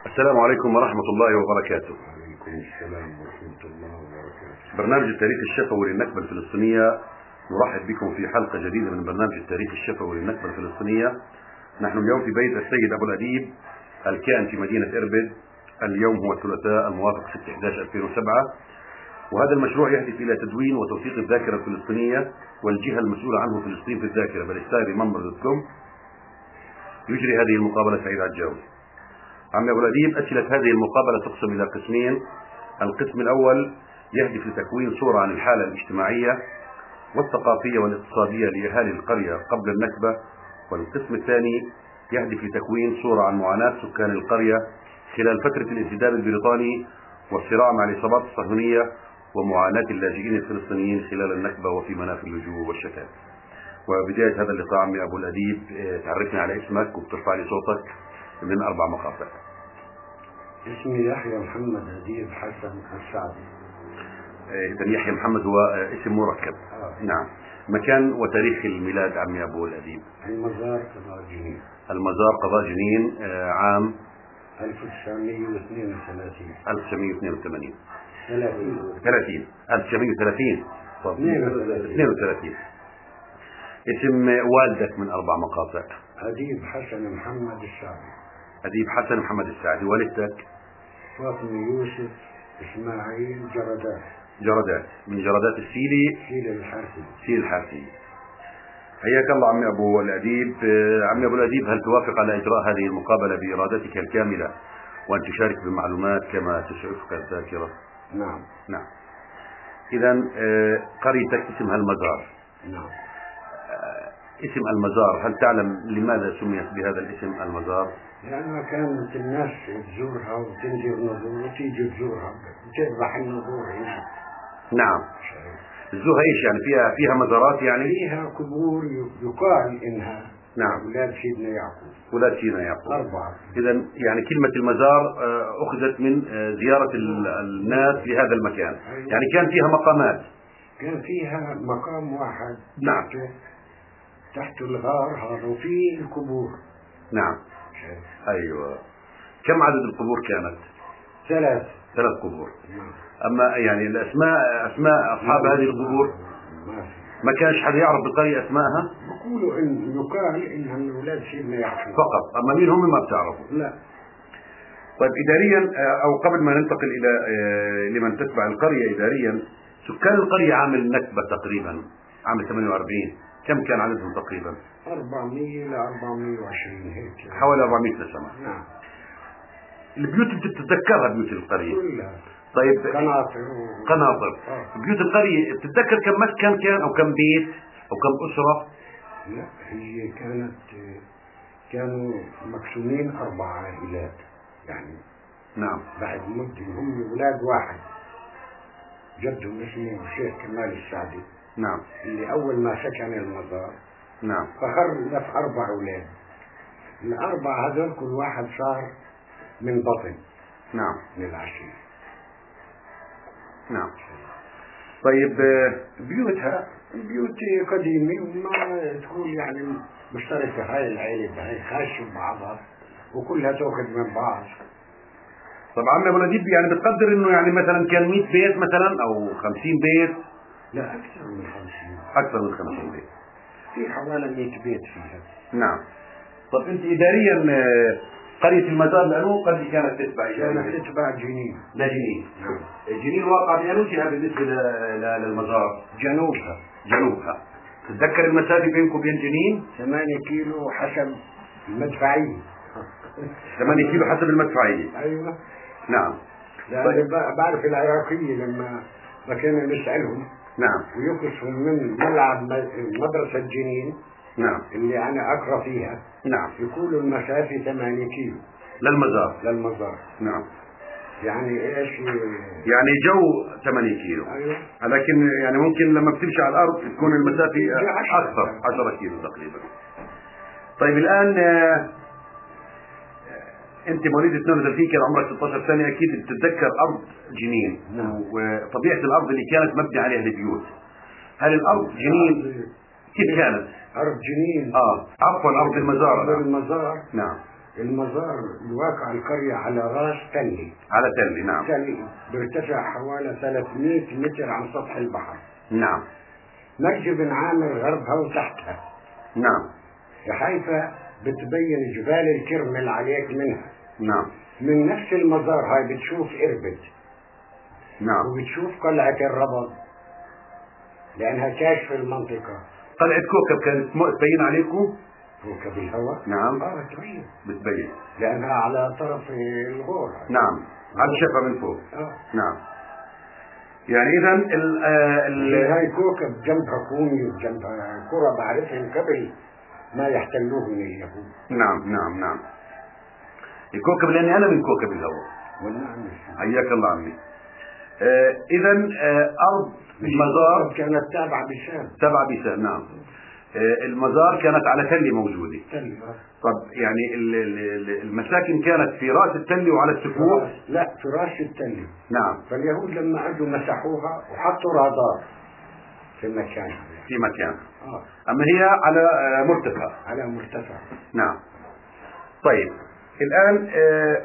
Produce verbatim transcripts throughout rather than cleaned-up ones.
السلام عليكم ورحمة الله وبركاته. وعليكم السلام ورحمة الله وبركاته. برنامج التاريخ الشفوي للنكبة الفلسطينية، نرحب بكم في حلقة جديدة من برنامج التاريخ الشفوي للنكبة الفلسطينية. نحن اليوم في بيت السيد أبو الأديب الكائن في مدينة إربد. اليوم هو الثلاثاء الموافق ستة أحد عشر ألفين وسبعة، وهذا المشروع يهدف إلى تدوين وتوثيق الذاكرة الفلسطينية، والجهة المسؤولة عنه فلسطين في الذاكرة بالستاير ممبر دوت كوم. يجري هذه المقابلة سعيد عجاوي. عم أبو الأديب، أسئلة هذه المقابلة تقسم إلى قسمين. القسم الأول يهدف لتكوين صورة عن الحالة الاجتماعية والثقافية والاقتصادية لأهالي القرية قبل النكبة، والقسم الثاني يهدف لتكوين صورة عن معاناة سكان القرية خلال فترة الانسداد البريطاني والصراع مع العصابات الصهيونية ومعاناة اللاجئين الفلسطينيين خلال النكبة وفي مناف اللجوء والشتات. وبداية هذا اللقاء عمي أبو الأديب، تعرفنا على اسمك وبترفع لي صوتك من أربع مقاطع. اسمي يحيى محمد أديب حسن السعدي. إذا يحيى محمد هو اسم مركب. آه. نعم. مكان وتاريخ الميلاد عمي أبو الأديب؟ المزار قضاء جنين. المزار قضاء جنين، عام ألف وتسعمئة واثنين وثلاثين. ألف وتسعمئة واثنين وثمانين. ثلاثين. ثلاثين. ألف وتسعمئة وثلاثين. اثنين وثلاثين. اسم والدك من أربع مقاطع؟ أديب حسن محمد السعدي. أديب حسن محمد السعدي. والدتك؟ فاطمة يوسف إسماعيل جردات. جردات، من جردات السيلي. سيل الحارثي. سيل الحارثي. حياك الله عمي أبو الأديب. عمي أبو الأديب، هل توافق على إجراء هذه المقابلة بإرادتك الكاملة وأن تشارك بمعلومات كما تسعفك الذاكرة؟ نعم. نعم. إذا قريتك اسمها المزار. نعم. اسم المزار، هل تعلم لماذا سميت بهذا الاسم المزار؟ لأنها كانت الناس تزورها وتنزل نزور وتيجي تزورها وتذبح النزور هنا. نعم. تزورها ايش يعني؟ فيها فيها مزارات يعني؟ فيها قبور يقال انها نعم أولاد سيدنا يعقوب. أولاد سيدنا يعقوب. أربعة. إذا يعني كلمة المزار أخذت من زيارة الناس لهذا المكان. يعني كان فيها مقامات. كان فيها مقام واحد. نعم. تحت, تحت الغار هذا وفيه القبور. نعم. أيوة. كم عدد القبور كانت؟ ثلاث. ثلاث قبور. نعم. أما يعني الأسماء، أسماء أصحاب هذه القبور ما كانش حد يعرف بالقرية أسمائها؟ بقولوا إن يقال إنها من أولاد سيدنا يعقوب فقط، أما مين هم ما بتعرفوا؟ لا. طيب إداريا، أو قبل ما ننتقل إلى لمن تتبع القرية إداريا، سكان القرية عام النكبة تقريبا عام ثمانية وأربعين كم كان عددهم تقريبا؟ أربعمئة إلى أربعمئة وعشرين هيك. حوالي أربعمئة نسمة. نعم. البيوت اللي بتتذكرها بيوت القرية كلها. طيب. قناطر. و... قناطر. آه. بيوت القرية بتتذكر كم مسكن كان أو كم بيت أو كم أسرة؟ لا، هي كانت كانوا مقسومين أربع عائلات يعني. نعم. بعد مدة هم أولاد واحد جدهم اسمه الشيخ كمال السعدي. نعم. اللي أول ما سكن المزار. نعم. فخلف أربع أولاد. الأربع هذول كل واحد صار من بطن. نعم. من العشيرة. نعم. طيب، بيوتها بيوت قديمة وما تقول يعني مشتركة، هاي العيلة بهاي خاشوا بعضها وكلها تأخذ من بعض. طبعا أبو الأديب يعني بتقدر إنه يعني مثلا كان مئة بيت مثلا أو خمسين بيت؟ لا، أكثر من خمسين. أكثر من خمسين بيت. في حوالي مئة بيت فيها. نعم. طب أنت إداريا قرية المزار لأنه قد كانت تتبع كانت تتبع جنين. لا جنين. نعم. جنين واقع بأنه جهة بالنسبة للمزار؟ جنوبها. جنوبها. تتذكر المسافة بينكم وبين جنين؟ ثمانية كيلو حسب المدفعية. ثمانية كيلو حسب المدفعية. أيوة. نعم. لأن طيب. بعرف العراقية لما ما كانوا نسألهم. نعم. ويقصهم من ملعب مدرسة جنين. نعم. اللي أنا أقرأ فيها. نعم. يقولوا المسافة ثمانية كيلو. للمزار. للمزار. نعم. يعني إيش؟ يعني جو ثمانية كيلو. أيوة. لكن يعني ممكن لما بتمشي على الأرض تكون المسافة أكثر، عشرة كيلو تقريبا. طيب الآن أنت مواليد اثنين وثلاثين، كان عمرك ستة عشر سنة، أكيد بتتذكر أرض جنين. نعم. وطبيعة الأرض اللي كانت مبني عليها البيوت. هل الأرض جنين كيف كانت؟ أرض جنين. آه عفوا أرض المزار. أرض المزار. نعم. المزار الواقع القرية على راس تلي. على تلي نعم. تلي بيرتفع حوالي ثلاثمئة متر عن سطح البحر. نعم. مرج بن عامر غربها وتحتها. نعم. بحيفا بتبين جبال الكرمل عليك منها. نعم. من نفس المزار هاي بتشوف إربد. نعم. وبتشوف قلعة الربض لأنها كاشف المنطقة. قلعة كوكب كانت تبين عليكم؟ كوكب الهواء؟ نعم. اه تبين. بتبين. لأنها على طرف الغور. نعم. على الشفا من فوق. اه. نعم. يعني إذا ال ال هاي كوكب جنبها كوني وجنبها كرة بعرفهم قبل ما يحتلوه من اليهود. نعم نعم نعم. الكوكب لأني أنا من كوكب الهواء. والنعم. حياك الله عمي. آه إذا آه أرض المزار كانت تابعة بشام. تابعة بشام نعم. آه المزار كانت على تلي موجودة. تلي. طب يعني المساكن كانت في رأس التلي وعلى السفوح؟ لا في رأس التلي. نعم. فاليهود لما اجوا مسحوها وحطوا رادار في مكانها. في مكانها. آه. أما هي على مرتفع. على مرتفع. نعم. طيب الآن آه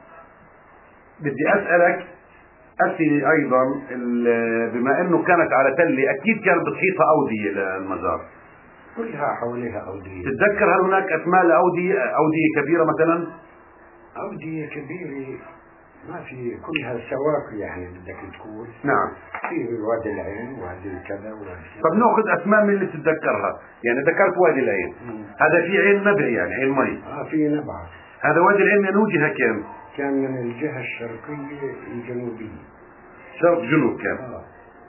بدي أسألك أسئلة أيضا. بما أنه كانت على تلي أكيد كانت بتحيطها أودية للمزار. كلها حواليها أودية. تتذكر هل هناك أسماء لأودية أودية كبيرة مثلا؟ أودية كبيرة ما في، كلها سواقي يعني بدك تقول. نعم. في وادي العين وادي كذا وادي. طب ناخذ أسماء من اللي تتذكرها. يعني ذكرت وادي العين. مم. هذا في عين نبع يعني عين مي. اه في نبع. هذا وادي العين من وجهة كان؟ كان من الجهة الشرقية الجنوبية. شرق جنوب كان. آه.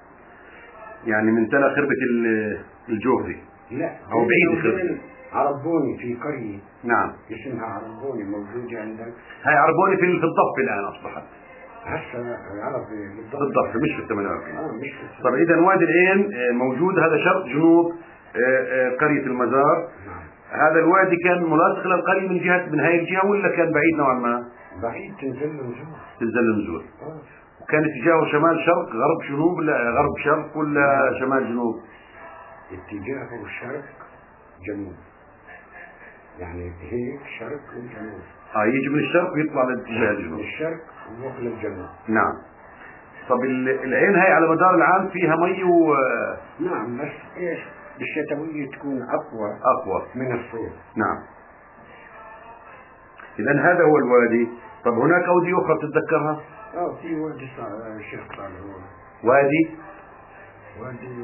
يعني من تلا خربة الجوهري. لا أو بعيد خربة. عربوني في قرية. نعم. اسمها عربوني موجودة عندك. هاي عربوني في في الضفة الآن أصبحت. هسه عربي بالضبط. بالضبط مش في الثمانية وأربعين. اه مش في. طب إذا وادي العين موجود، هذا شرق جنوب قرية المزار. نعم. هذا الوادي كان ملاصق للقرية من جهة من هاي الجهة ولا كان بعيد نوعا ما؟ بعيد تنزل نزول. تنزل نزول. اه. وكان اتجاهه شمال شرق غرب جنوب ولا غرب شرق ولا شمال جنوب؟ اتجاهه شرق جنوب. يعني هيك شرق وجنوب. اه يجي من الشرق ويطلع لاتجاه الجنوب. من الشرق ويروح للجنوب. نعم. طب العين هاي على مدار العام فيها مي و نعم بس ايش بالشتوية تكون اقوى اقوى من الصيف. نعم. اذا هذا هو الوادي. طب هناك اودية اخرى تتذكرها؟ اه في وادي الشيخ صالح. وادي وادي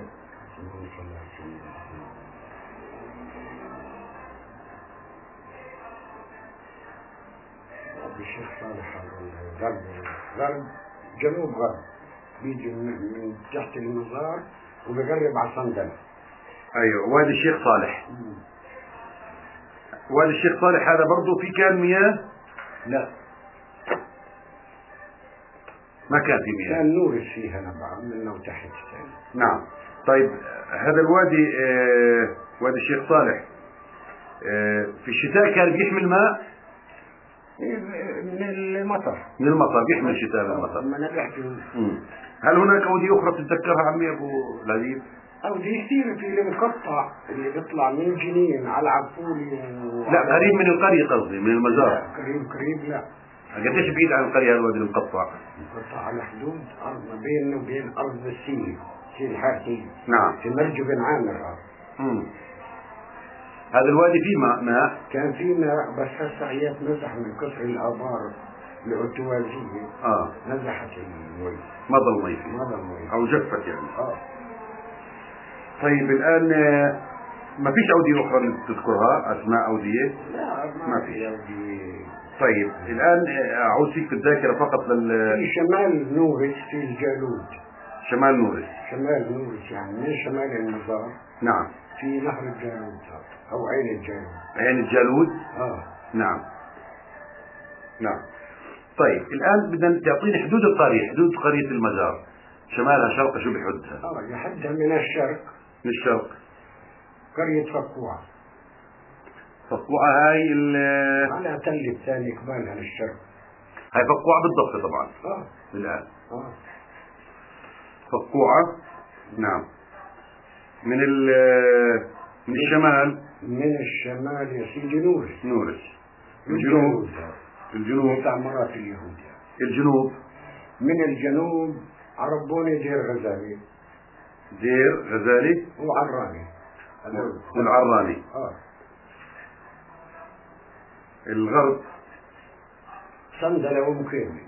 الشيخ صالح غرب غرب جنوب غرب بيجي من تحت المزار وبقرب على صندل. ايوه وادي الشيخ صالح. مم. وادي الشيخ صالح هذا برضه في كان مياه؟ لا ما كان في مياه. كان نورس فيها نبع منه وتحت ثاني. نعم. طيب هذا الوادي آه وادي الشيخ صالح آه في الشتاء كان بيحمل ماء؟ من المطر. من المطر بيحمل الشتاء من المطر. ما نبعت. هل هناك أودية أخرى تتذكرها عمي أبو لذيذ؟ أودية كثير في المقطع اللي بيطلع من جنين على عفولي و... لا قريب من القرية قصدي من المزار. لا قريب قريب لا. قديش بعيد عن القرية الوادي المقطع؟ مقطع على حدود أرض ما بينه وبين أرض السيل سيل حاتي. نعم. في مرج بن عامر. امم هذا الوادي فيه ماء ماء؟ كان فيه ماء بس هسه عيات نزح من كثر الآبار الأرتوازية. اه نزحت المي. ما ضل مي فيه. ما ضل مي. أو جفت يعني. اه. طيب الآن ما فيش أودية أخرى تذكرها أسماء أودية؟ لا ما فيش أودية. طيب الآن أعود فيك الذاكرة فقط لل في شمال نورس في الجالود. شمال نورس. شمال نورس يعني من شمال المزار. نعم. في نهر الجالود أو عين الجالود. عين الجالود؟ اه. نعم. نعم. طيب الآن بدنا تعطيني حدود القرية، حدود قرية المزار شمالها شرقها شو بحدها؟ اه يحدها من الشرق. من الشرق. قرية فقوعة. فقوعة هاي ال على تل الثاني قبالها للشرق. هاي فقوعة بالضبط طبعا. اه. الآن. اه. فقوعة. نعم. من ال من الشمال. من الشمال يا سيدي نورس. نورس. الجنوب. الجنوب مستعمرات اليهود. الجنوب من الجنوب عربوني دير غزالي. دير غزالي وعراني. والعراني. اه. الغرب صندلة ومكيمي.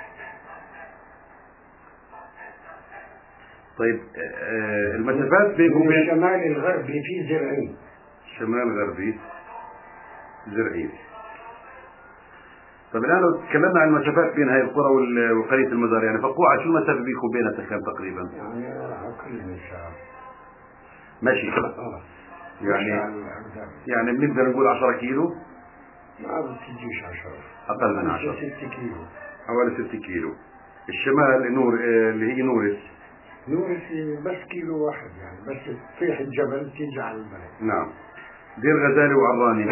طيب آه المسافات بينكم وبين وبين الشمال الغربي في زرعين. شمال غربي زرعين. طيب الآن لو تكلمنا عن المسافات بين هذه القرى وقرية المزار، يعني فقوعة شو المسافة بينكم وبينها كم تقريبا؟ يعني أقل من شهر. ماشي. آه. يعني يعني بنقدر نقول عشرة كيلو؟ ما بتجيش عشرة. أقل من عشرة. ستة كيلو. حوالي ستة كيلو. الشمال نور آه اللي هي نورس. نورس بس كيلو واحد يعني، بس تطيح الجبل تيجي على البلد. نعم. دير غزالي وعراني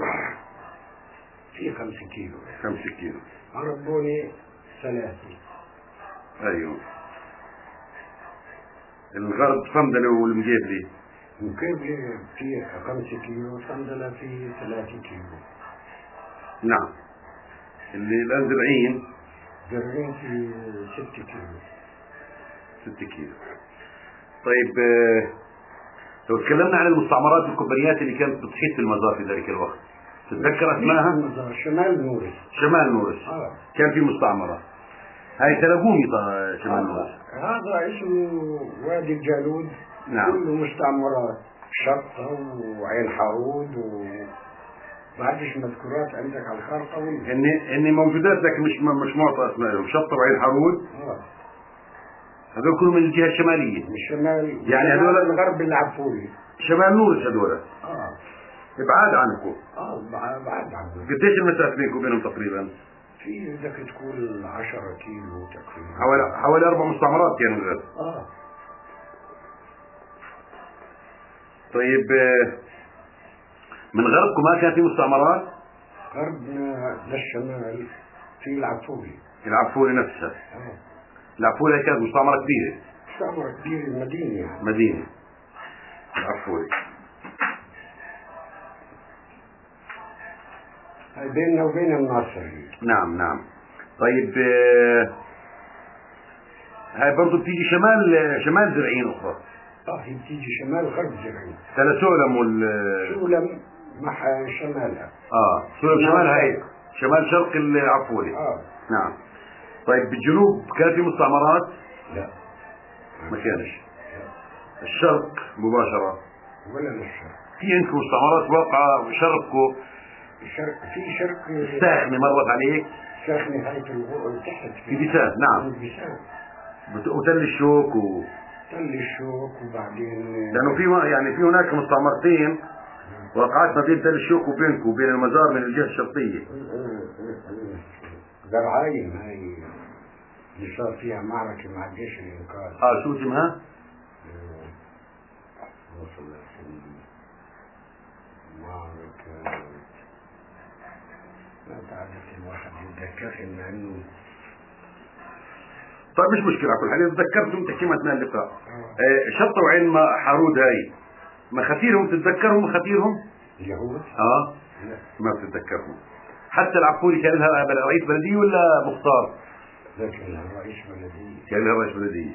في خمسة كيلو. خمسة كيلو. عربوني ثلاثة. أيوه. الغرب صندلة والمجيبلي. مجيبلي في خمسة كيلو، صندلة في ثلاثة كيلو. نعم. اللي الآن زرعين. زرعين في ستة كيلو. ستة كيلو. طيب آه لو تكلمنا عن المستعمرات والكومبانيات اللي كانت بتحيط في المزار في ذلك الوقت، تتذكر اسمها؟ شمال نورس. شمال نورس. آه. كان في مستعمرة. هاي تلاقومي شمال آه. نورس. هذا اسمه وادي الجالود. نعم. كله مستعمرات، شطة وعين حارود و بعدش مذكورات عندك على الخارطة ولا؟ اني اني موجودات لكن مش مش معطى اسمائهم، شطة وعين حارود. اه. هذول كلهم من الجهة الشمالية. من الشمال. يعني هذول الغرب العفوري. شمال نورس هذول. اه. بعاد عنكم. اه بعاد عنكم. قديش المسافة بينكم وبينهم تقريبا؟ في بدك تقول عشرة كيلو تقريبا. حوالي حوالي أربع مستعمرات كانوا يعني غير. اه. طيب من غربكم ما كان في مستعمرات؟ غربنا للشمال في العفوري. العفوري نفسها. اه. العفوري كانت مستعمرة كبيرة. مستعمرة كبيرة، مدينة يعني. مدينة. العفوري. هاي بيننا وبين الناصري. نعم نعم. طيب هاي برضو بتيجي شمال شمال زرعين أخرى. اه هي بتيجي شمال غرب زرعين. تلا سولم وال سولم مع شمالها. اه سولم شمالها هي شمال شرق العفوري. اه. نعم. طيب بالجنوب كان في مستعمرات؟ لا ما كانش. الشرق مباشرة ولا للشرق. في عندكم مستعمرات واقعة شرقكم؟ الشرق في شرق الساخنة مرت عليك؟ ساخنة هاي في الغرب تحت في بيسان. نعم. بيسان. وتل الشوك و تل الشوك وبعدين لأنه في يعني في هناك مستعمرتين وقعت ما بين تل الشوك وبينكم وبين المزار من الجهة الشرقية. زرعاين هاي اللي صار فيها معركة مع الجيش الإنقاذ. اه شو اسمها؟ وصل معركة ما تعرف الواحد يتذكر إنه. طيب مش مشكلة، على كل حال تذكرتم تحكي أثناء اللقاء. آه شطة وعين ما حارود هاي مخاثيرهم تتذكرهم مخاثيرهم؟ اليهود؟ اه لا. ما بتتذكرهم. حتى العفوري كان لها رئيس بلدية ولا مختار؟ لا كان لها رئيس بلدية. كان لها رئيس بلدية.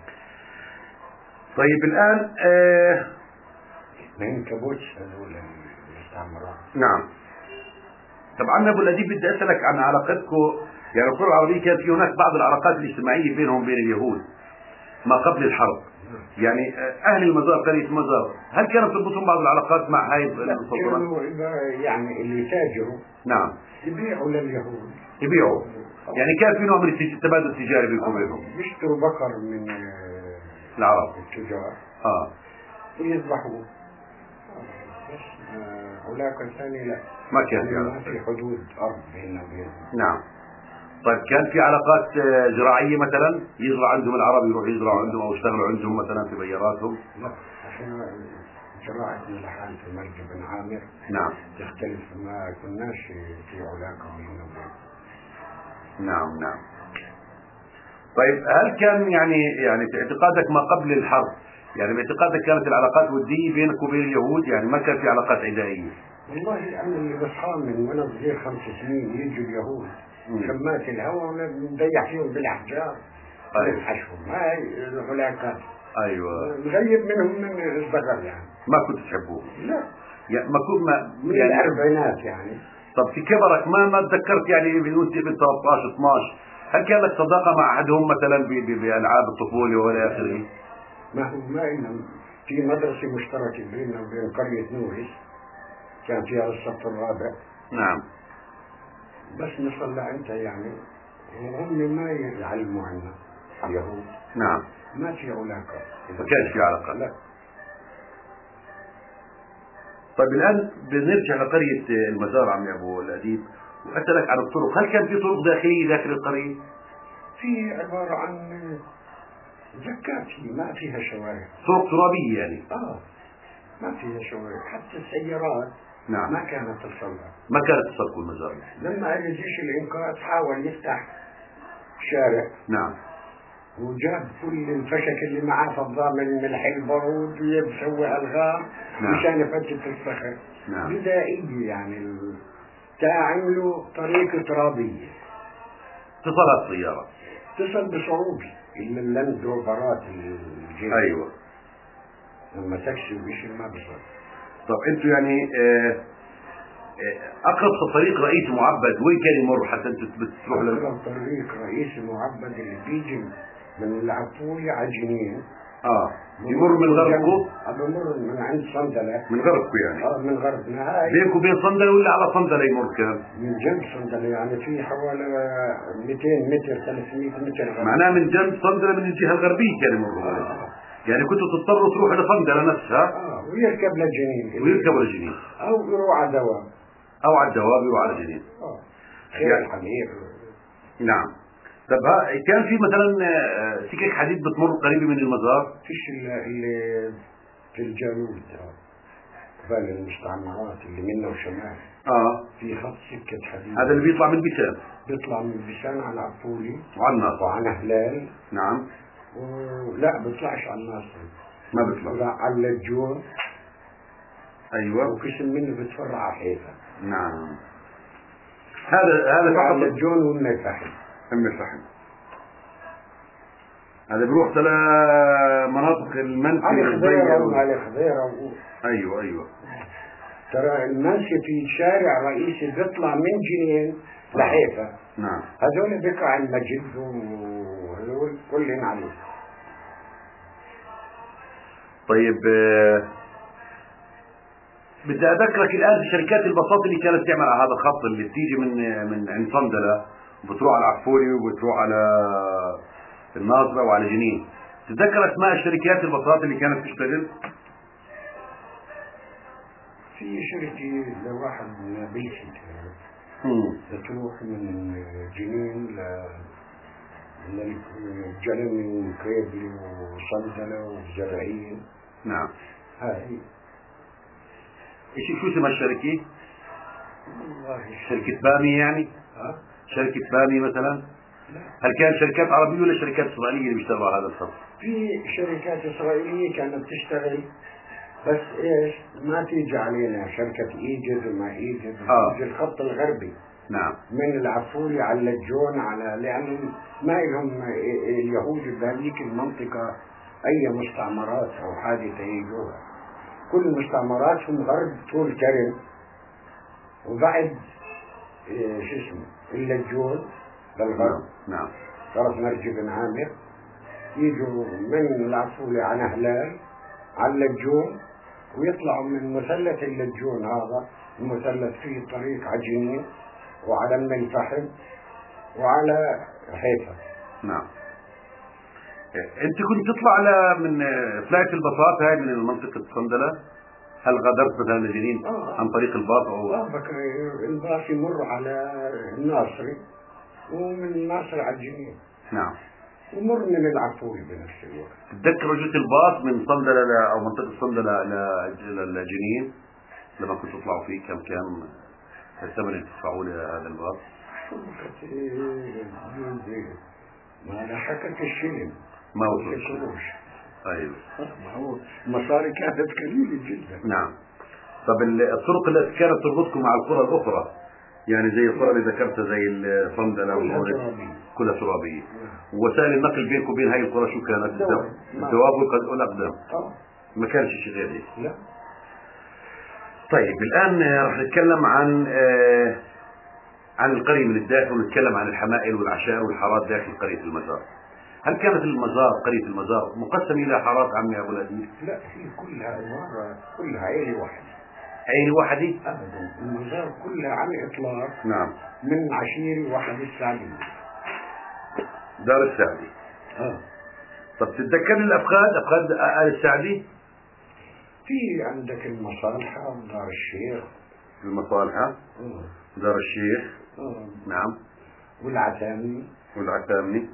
طيب الآن آه من كابوتش هذول المستعمرات. نعم. طبعا أبو الأديب بدي أسألك عن علاقتكم، يعني القرى العربية كانت في هناك بعض العلاقات الاجتماعية بينهم وبين اليهود ما قبل الحرب. يعني أهل المزار قرية المزار هل كانت تربطهم بعض العلاقات مع هاي السلطنة؟ يعني اللي تاجروا نعم يبيعوا لليهود. يبيعوا. يعني كان في نوع من التبادل التجاري بينكم وبينهم. بيشتروا بقر من العرب التجار اه ويذبحوه. بس هناك الثاني لا ما كان في علاقات. في حدود أرض بيننا وبينهم. نعم. طيب كان في علاقات زراعية مثلا يزرع عندهم العرب يروح يزرعوا عندهم أو يشتغلوا عندهم مثلا في بياراتهم؟ لا احنا زراعتنا لحال في مرج بن عامر. نعم. تختلف، ما كناش في علاقة بيننا وبينهم. نعم نعم. طيب هل كان يعني يعني في اعتقادك ما قبل الحرب، يعني باعتقادك كانت العلاقات ودية بينك وبين اليهود، يعني ما كان في علاقات عدائية؟ والله أنا اللي بصحى من وأنا صغير خمس سنين يجوا اليهود شمات الهواء ونضيع فيهم بالأحجار ونفحشهم هاي العلاقات. أيوة مغيب منهم من الصغر يعني. ما كنت تحبوه؟ لا يعني ما كنت ما من يعني الأربعينات يعني. طب في كبرك ما ما تذكرت يعني وانت بنت ثلاثة عشر اثناشر هل كان لك صداقة مع أحدهم مثلا بألعاب الطفولة ولا آخره؟ ما هو ما إنه في مدرسة مشتركة بيننا وبين قرية نورس كان فيها الصف الرابع. نعم. بس نصلى أنت يعني وهم ما يعلموا عنا اليهود. نعم. ما في علاقة. ما كانش في علاقة. لا. طيب الآن بنرجع لقرية المزار عمي أبو الأديب وأسألك عن الطرق، هل كان في طرق داخلية داخل القرية؟ في عبارة عن زكاتي ما فيها شوارع. طرق ترابية يعني؟ آه ما فيها شوارع حتى السيارات. نعم. ما كانت تصلها. ما كانت تصلكوا المزار. لما أجى جيش الإنقاذ حاول يفتح شارع. نعم. وجاب كل الفشك اللي معاه فضاه من ملح البارود ويسوي ألغام. نعم. مشان يفتش الصخر. نعم. بدائية يعني ال... تعملوا طريق ترابية. اتصلت السيارة. اتصل بصعوبة إلا اللاند روفرات الجديدة. أيوة. لما تكسب إيش ما بصير. طب أنتوا يعني آه أقرب طريق رئيس معبد وين كان يمر حتى أنت بتروح له؟ أقرب طريق رئيس معبد اللي بيجي من العفولي على جنين. آه يمر من غربكم؟ بمر من عند صندلة. من غربكم يعني؟ اه من غربنا هاي. بينكم وبين صندلة ولا على صندلة يمر كان؟ من جنب صندلة يعني في حوالي مئتين متر ثلاثمئة متر غرب. معناه من جنب صندلة من الجهة الغربية كان يمر. آه. يعني كنتوا تضطروا تروحوا لصندلة نفسها؟ اه ويركب للجنين. ويركب للجنين. أو يروح على دواب. أو على الدواب وعلى جنين. اه خير يعني. حمير. نعم. طب كان في مثلا سكك حديد بتمر قريبة من المزار؟ فيش اللي في الجنوب قبل المستعمرات اللي منا وشمال. اه في خط سكة حديد. هذا اللي بيطلع من بيسان. بيطلع من بيسان على عفولي وعلى الناصر وعلى هلال. نعم. ولا بيطلعش على الناصر. ما بيطلع. على الجون. ايوه. وقسم منه بتفرع على حيفا. نعم. هذا هذا على الجون والمفحم. المفحم. هذا بيروح تلا مناطق المنسي على خضيرة وعلى خضيرة. ايوه ايوه. ترى المنسي في شارع رئيسي بيطلع من جنين لحيفا. نعم. هذول بقع المجد وهذول كلهم عليه. طيب بدي اذكرك الان بشركات الباصات اللي كانت تعمل على هذا الخط اللي بتيجي من من عند صندلة وبتروح على عفوري وبتروح على الناصرة وعلى جنين. تتذكر اسماء الشركات الباصات اللي كانت تشتغل؟ في شركة لواحد من بيسي بتروح من جنين ل للجلمي وكريبلي وصندلة وزرعين. نعم. هاي ايش شو اسم الشركة؟ والله شركة بامي يعني؟ ها؟ شركة بامي مثلا؟ لا. هل كان شركات عربية ولا شركات إسرائيلية اللي بيشتغلوا على هذا الخط؟ في شركات إسرائيلية كانت تشتغل بس ايش ما تيجي علينا شركة ايجد وما ايجد. آه. يجي الخط الغربي. نعم. من العفولي على اللجون على لأن ما لهم اليهود بهذيك المنطقة أي مستعمرات أو حاجة يجوها. كل مستعمراتهم غرب طول كرم وبعد إيه شو اسمه اللجون بالغرب. نعم. طرف مرج بن عامر يجوا من العفولي على هلال على اللجون ويطلعوا من مثلث اللجون. هذا المثلث فيه طريق عجينين وعلى الملفحم وعلى حيفا. نعم. انت كنت تطلع على من فلايت الباصات هاي من منطقة صندلة؟ هل غادرت مثلا الجنين آه. عن طريق الباص او؟ اه الباص يمر على الناصري ومن الناصر على الجنين. نعم. ومر من العفوري بنفس الوقت. تتذكر جزء الباص من صندلة او منطقة صندلة للجنين لما كنت تطلعوا فيه كم كان الثمن اللي تدفعوه لهذا الباص؟ ما لحقت الشيء ما وصلش. القروش. ايوه. ما هو المصاري كانت قليلة جدا. نعم. طب الطرق التي كانت تربطكم مع القرى الاخرى يعني زي القرى اللي ذكرتها زي الصندلة كلها كلها ترابية. ووسائل النقل بينكم وبين هاي القرى شو كانت؟ الدواب والاقدام. ما كانش شيء غير هيك. لا. طيب الان راح نتكلم عن آه عن القرية من الداخل، ونتكلم عن الحمائل والعشائر والحارات داخل قرية المزار. هل كانت المزار قرية المزار مقسمة إلى حارات عمي أبو الأديب؟ لا، هي كلها عبارة كلها عيلة واحدة. عيلة واحدة؟ أبدا، المزار كلها على الإطلاق. نعم. من عشيرة واحدة السعدية. دار السعدي. اه. طب تتذكرني الأفخاذ أفخاذ آل السعدي؟ في عندك المصالحة ودار الشيخ. المصالحة. اه. دار الشيخ. اه. نعم. والعتامي. والعتامي.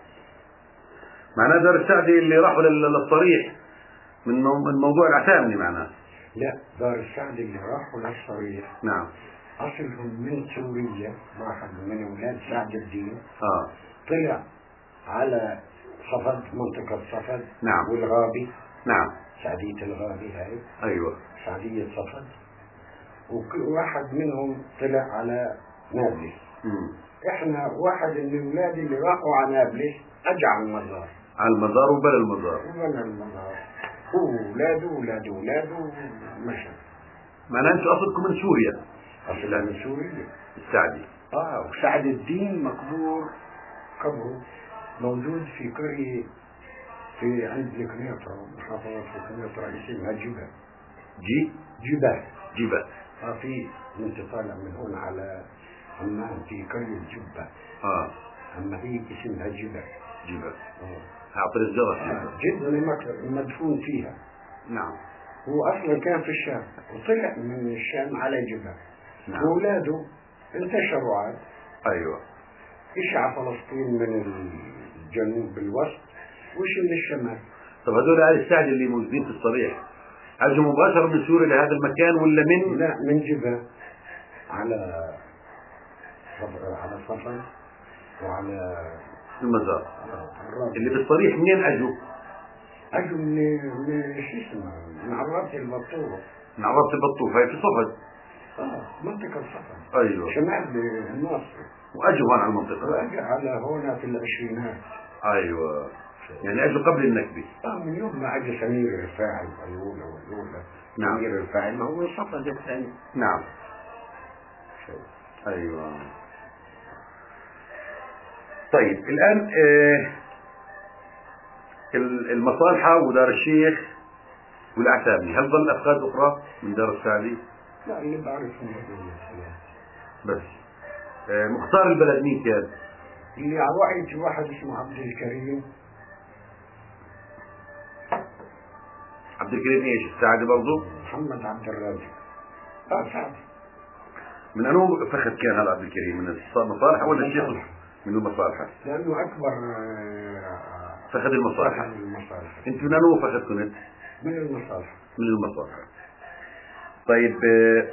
معناه دار السعدي اللي راحوا للصريح من من موضوع العتامي معناه. لا، دار السعدي اللي راحوا للصريح. نعم. أصلهم من سوريا، واحد من أولاد سعد الدين. اه. طلع على صفد، منطقة صفد. نعم. والغابي. نعم. سعدية الغابي هاي. أيوة. سعدية صفد. وواحد منهم طلع على نابلس. مم. احنا واحد من الأولاد اللي راحوا على نابلس أجى على المزار. على المزار وبلا المزار. وبلا المزار. هو ولاده ولاده ولاده مشى. معناه أنتم أصلكم من سوريا. أصلا من سوريا. السعدي. اه، وسعد الدين مقبور قبره موجود في قرية في عند الكنيطرة، محافظة الكنيطرة، اسمها جبة. جي جبة. جبة. اه، في انت طالع من هون على عمان في قرية جبة. اه. اما هي اسمها جبة. جبة. اه. عطر الزرع. آه. جدا مدفون فيها. نعم. هو اصلا كان في الشام وطلع من الشام على جبة. نعم. واولاده انتشروا عاد. ايوه. ايش على فلسطين من الجنوب بالوسط وش من الشمال. طب هذول آل السعدي اللي موجودين في الصريح اجوا مباشرة من سوريا لهذا المكان ولا من؟ لا، من جبة على صفر على صفر وعلى المزار. آه. اللي بالصريح منين اجوا؟ اجوا من من شو اسمه من عرابة البطوف. من عرابة البطوف هاي في صفد. اه، منطقة صفد. ايوه. شمال الناصر. واجوا هون على المنطقة. واجى على هنا في العشرينات. ايوه. يعني اجوا قبل النكبة. اه، من يوم ما اجى سمير الرفاعي الاولى والاولى. نعم. سمير الرفاعي ما هو صفد الثاني. نعم. ايوه. طيب الان آه المصالحة ودار الشيخ والعتامي، هل ظل افخاذ اخرى من دار السعدي؟ لا، اللي بعرفهم هذول بس. آه مختار البلد مين كان؟ اللي على وعية واحد اسمه عبد الكريم. عبد الكريم ايش؟ السعدي برضه؟ محمد عبد الرازق. اه، سعدي. من انو فخذ كان هذا عبد الكريم؟ من المصالحة ولا الشيخ؟ من المصالحة. لانه اكبر فخذ المصالحة. المصالحة. انت من انو فخذ كنت؟ من المصالحة. من المصالحة. طيب آه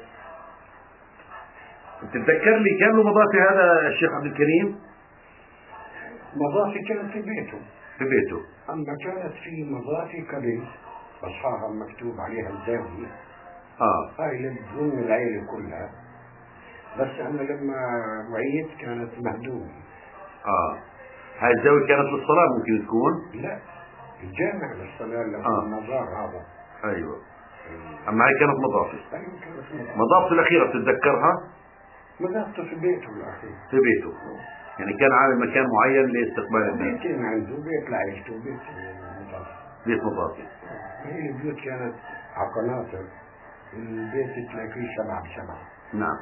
تتذكر لي كان له مضافي هذا الشيخ عبد الكريم؟ مضافي كانت في بيته. في بيته. اما كانت في مضافي قبل بصحاها مكتوب عليها الزاوية. اه. هاي ضمن العيلة كلها. بس انا لما وعيت كانت مهدومة. اه. هاي الزاوية كانت للصلاة ممكن تكون؟ لا، الجامع للصلاة اللي هو آه. المزار هذا. ايوه. اما هاي كانت مضافة. ايوه، كانت مضافة. مضافته الأخيرة بتتذكرها؟ مضافته في بيته الأخير. في بيته. يعني كان عامل مكان معين لاستقبال الناس. بيتين عنده، بيت لعيلته وبيت مضافة. بيت مضافة. هي البيوت كانت على قناطر. البيت تلاقيه سبعة بسبعة. نعم.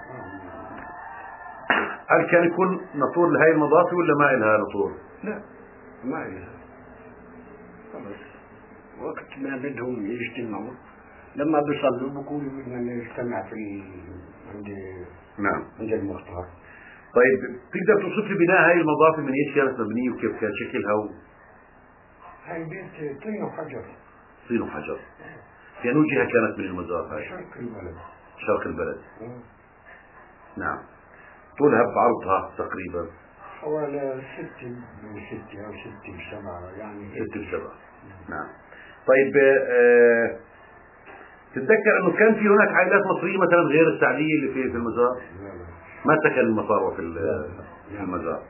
هل كان يكون نطور لهي المضافة ولا ما إلها نطور؟ لا، ما إلها. خلص وقت ما بدهم يجتمعوا لما بيصلوا بيقولوا بدنا نجتمع في عند نعم عند المختار. طيب تقدر توصف لي بناء هاي المضافة من ايش كانت مبنية وكيف كان شكلها و... هاي بيت طين وحجر. طين وحجر. في أنو جهة كانت من المزار هاي؟ شرق البلد. شرق البلد. آه. نعم. طولها بعرضها تقريبا حوالي ست بستة أو ست بسبعة يعني. ست بسبعة. نعم. طيب آه تتذكر انه كان في هناك عائلات مصريه مثلا غير السعديه اللي في في المزار؟ ما سكن المصاروة في في المزار.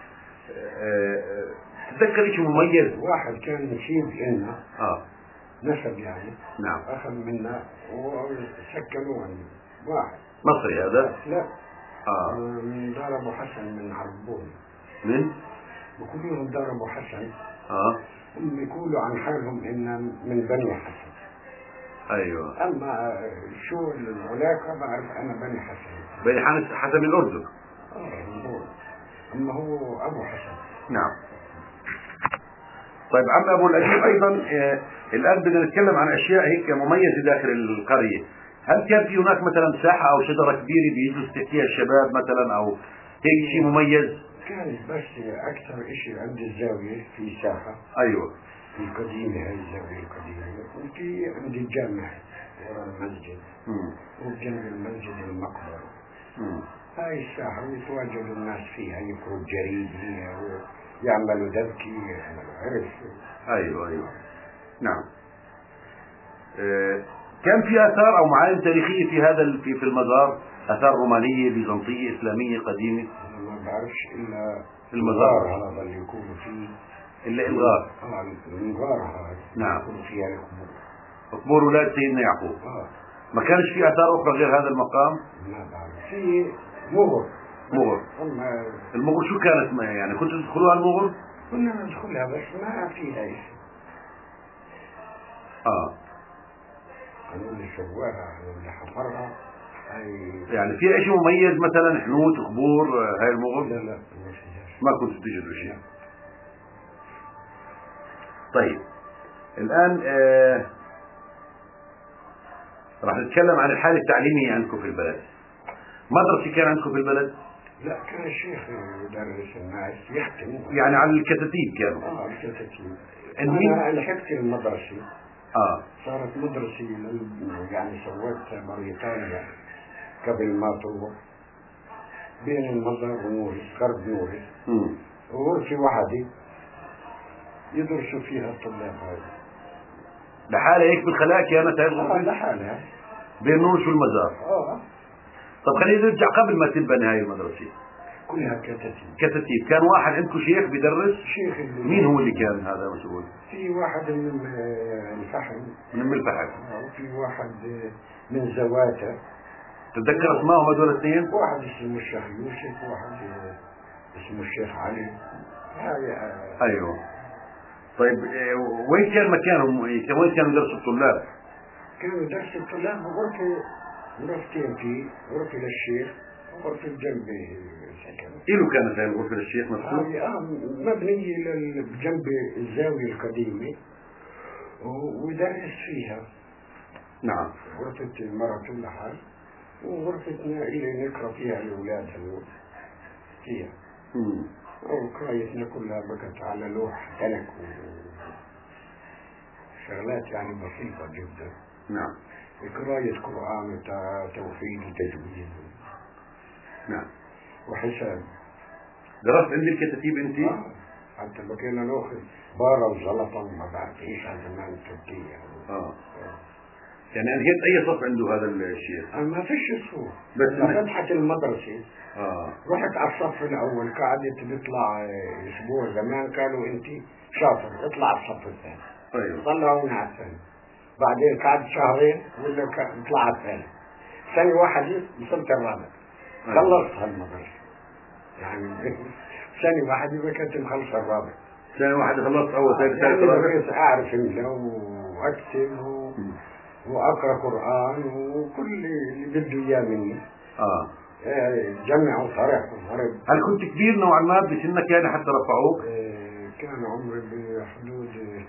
تتذكر شيء مميز؟ واحد كان نسيب لنا اه نسب يعني، نعم، اخذ منا وسكنوه عندي. واحد مصري هذا؟ لا اه من دار ابو حسن من عربون. من؟ بيقولوا لهم دار ابو حسن. اه هم بيقولوا عن حالهم ان من بني حسن. ايوه. اما شو العلاقه بعرف انا بني حسن. بني حسن حسن من الاردن. اه هو اما هو ابو حسن. نعم. طيب عم ابو الاديب ايضا آه الان بدنا نتكلم عن اشياء هيك مميزه داخل القريه. هل كان في هناك مثلا ساحه او شجره كبيره بيجلس تحتيها الشباب مثلا او هيك شيء مميز؟ كان بس اكثر شيء عند الزاويه في ساحه. ايوه. القديمه هاي الزاويه القديمه، وفي عند الجامع ورا المسجد. امم وبجنب المسجد المقبره. امم هاي الساحه ويتواجد الناس فيها، يقروا الجريد فيها ويعملوا دبكي ويعملوا عرس. ايوه ايوه نعم. آه كان في اثار او معالم تاريخيه في هذا في في المزار، اثار رومانيه بيزنطيه اسلاميه قديمه؟ انا ما بعرفش الا المزار هذا اللي يكونوا فيه. الا الغار. اه الغار هذا نعم. يكونوا فيها القبور. قبور اولاد سيدنا يعقوب. اه ما كانش في اثار اخرى غير هذا المقام؟ ما بعرف. في مغر. مغر. اما المغر شو كانت ما يعني كنتوا تدخلوها المغر؟ كنا ندخلها بس ما فيها شيء. اه قالوا اللي سواها اللي حفرها هاي. يعني في شيء مميز مثلا حنوت قبور هاي المغر؟ لا لا ما فيها. ما كنتوا تجدوا شيء. طيب الان آه راح نتكلم عن الحالة التعليمية عندكم في البلد. مدرسة كان عندكم في البلد؟ لا كان الشيخ يدرس الناس يختم. يعني على الكتاتيب كانوا؟ اه الكتاتيب. مين؟ انا لحقت المدرسة. اه صارت مدرسة يعني سويت بريطانيا قبل ما تروح بين المزار ونورس غرب نورس. امم وغرفة واحدة يدرسوا فيها الطلاب هاي. لحالها هيك بالخلاء كانت هاي الغرفة؟ اه لحالها بين نورس والمزار. اه. طب خلينا نرجع قبل ما تنبني هاي المدرسة. كلها كتاتيب. كتاتيب. كان واحد عندكم شيخ بيدرس؟ شيخ اللي مين هو اللي كان هذا مسؤول؟ في واحد من الفحم. من ام الفحم. وفي واحد من زواته. تتذكر اسمائهم هذول الاثنين؟ واحد اسمه الشيخ يوسف، واحد اسمه الشيخ علي. هاي ايوه. طيب وين كان مكانهم؟ وين كانوا يدرسوا الطلاب؟ كانوا يدرسوا الطلاب بغرفة غرفتين، في غرفة للشيخ وغرفة جنبه سكن. إله كانت هاي الغرفة للشيخ مذكور؟ آه مبنية جنب الزاوية القديمة ويدرس فيها. نعم. غرفة مرة اللحال وغرفتنا اللي نقرأ فيها الأولاد فيها. امم وقرايتنا كلها بقت على لوح تنك وشغلات يعني بسيطة جدا. نعم. قراية قرآن وتوحيد وتجويد. نعم. وحساب. درست عند الكتاتيب انت؟ آه. حتى بقينا ناخذ بارة وزلطة وما بعرف ايش هذا زمان تركيا. اه يعني انهيت اي صف عنده هذا الشيخ؟ آه ما فيش صفوف. بس لما فتحت المدرسة اه رحت على الصف الاول، قعدت بتطلع اسبوع زمان قالوا انت شاطر اطلع على الصف الثاني. ايوه. طلعوني على الثاني. بعدين قعدت شهرين ولا اطلع على الثاني. سنة واحدة وصلت الرابع. أيوة. خلصت هالمدرسة. يعني سنة واحدة وكنت مخلص الرابع. سنة واحدة خلصت أول ثالث ثالث يعني رابع؟ بقيت أعرف املا وأكتب و... وأقرأ قرآن وكل اللي بده إياه مني. آه. جمع وطرح وضرب. هل كنت كبير نوعا ما بسنك يعني حتى رفعوك؟ كان عمري بحدود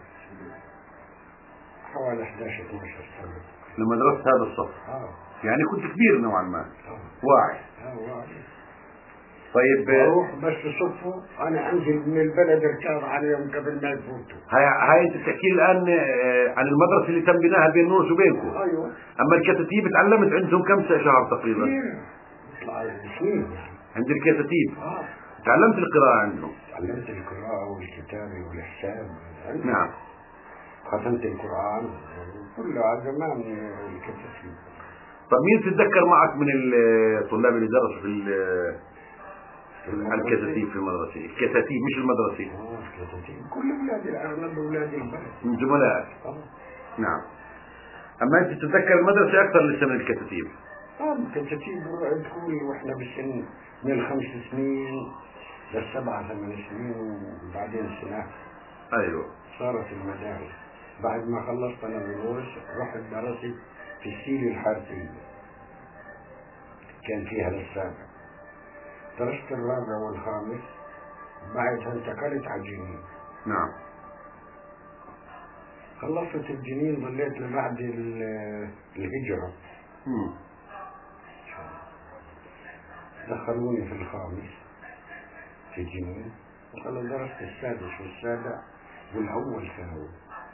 حوالي احد عشر اثني عشر سنة لما درست هذا الصف. اه يعني كنت كبير نوعا ما. اه واعي. اه واعي. طيب اروح بس صدفة انا انزل من البلد اركض عليهم قبل ما يفوتوا. هاي هاي انت بتحكي لي الان عن المدرسة اللي تم بناها بين نورس وبينكم. ايوه. اما الكتاتيب تعلمت عندهم كم شهر تقريبا؟ يطلع سنين يعني. عند الكتاتيب. اه تعلمت القراءة عندهم؟ تعلمت القراءة والكتابة والحساب. نعم. ختمت القرآن كله زمان الكتاتيب. طب مين تتذكر معك من الطلاب اللي درسوا في الكتاتيب في المدرسة؟ الكتاتيب مش المدرسة. اه الكتاتيب كل اولاد الاغلب اولاد البلد من زملائك. اه نعم. اما انت تتذكر المدرسة اكثر لسه من الكتاتيب. اه الكتاتيب تقول واحنا بالسن من الخمس سنين للسبعة ثمان سنين وبعدين سنة. ايوه. صارت المدارس بعد ما خلصت انا بالورش رحت درست في السيل الحارثية كان فيها للسابع. درست الرابع والخامس بعدها انتقلت على الجنين. نعم. خلصت الجنين ظليت لبعد الهجرة. مم. دخلوني في الخامس في الجنين وقالوا درست السادس والسابع والأول ثانوي.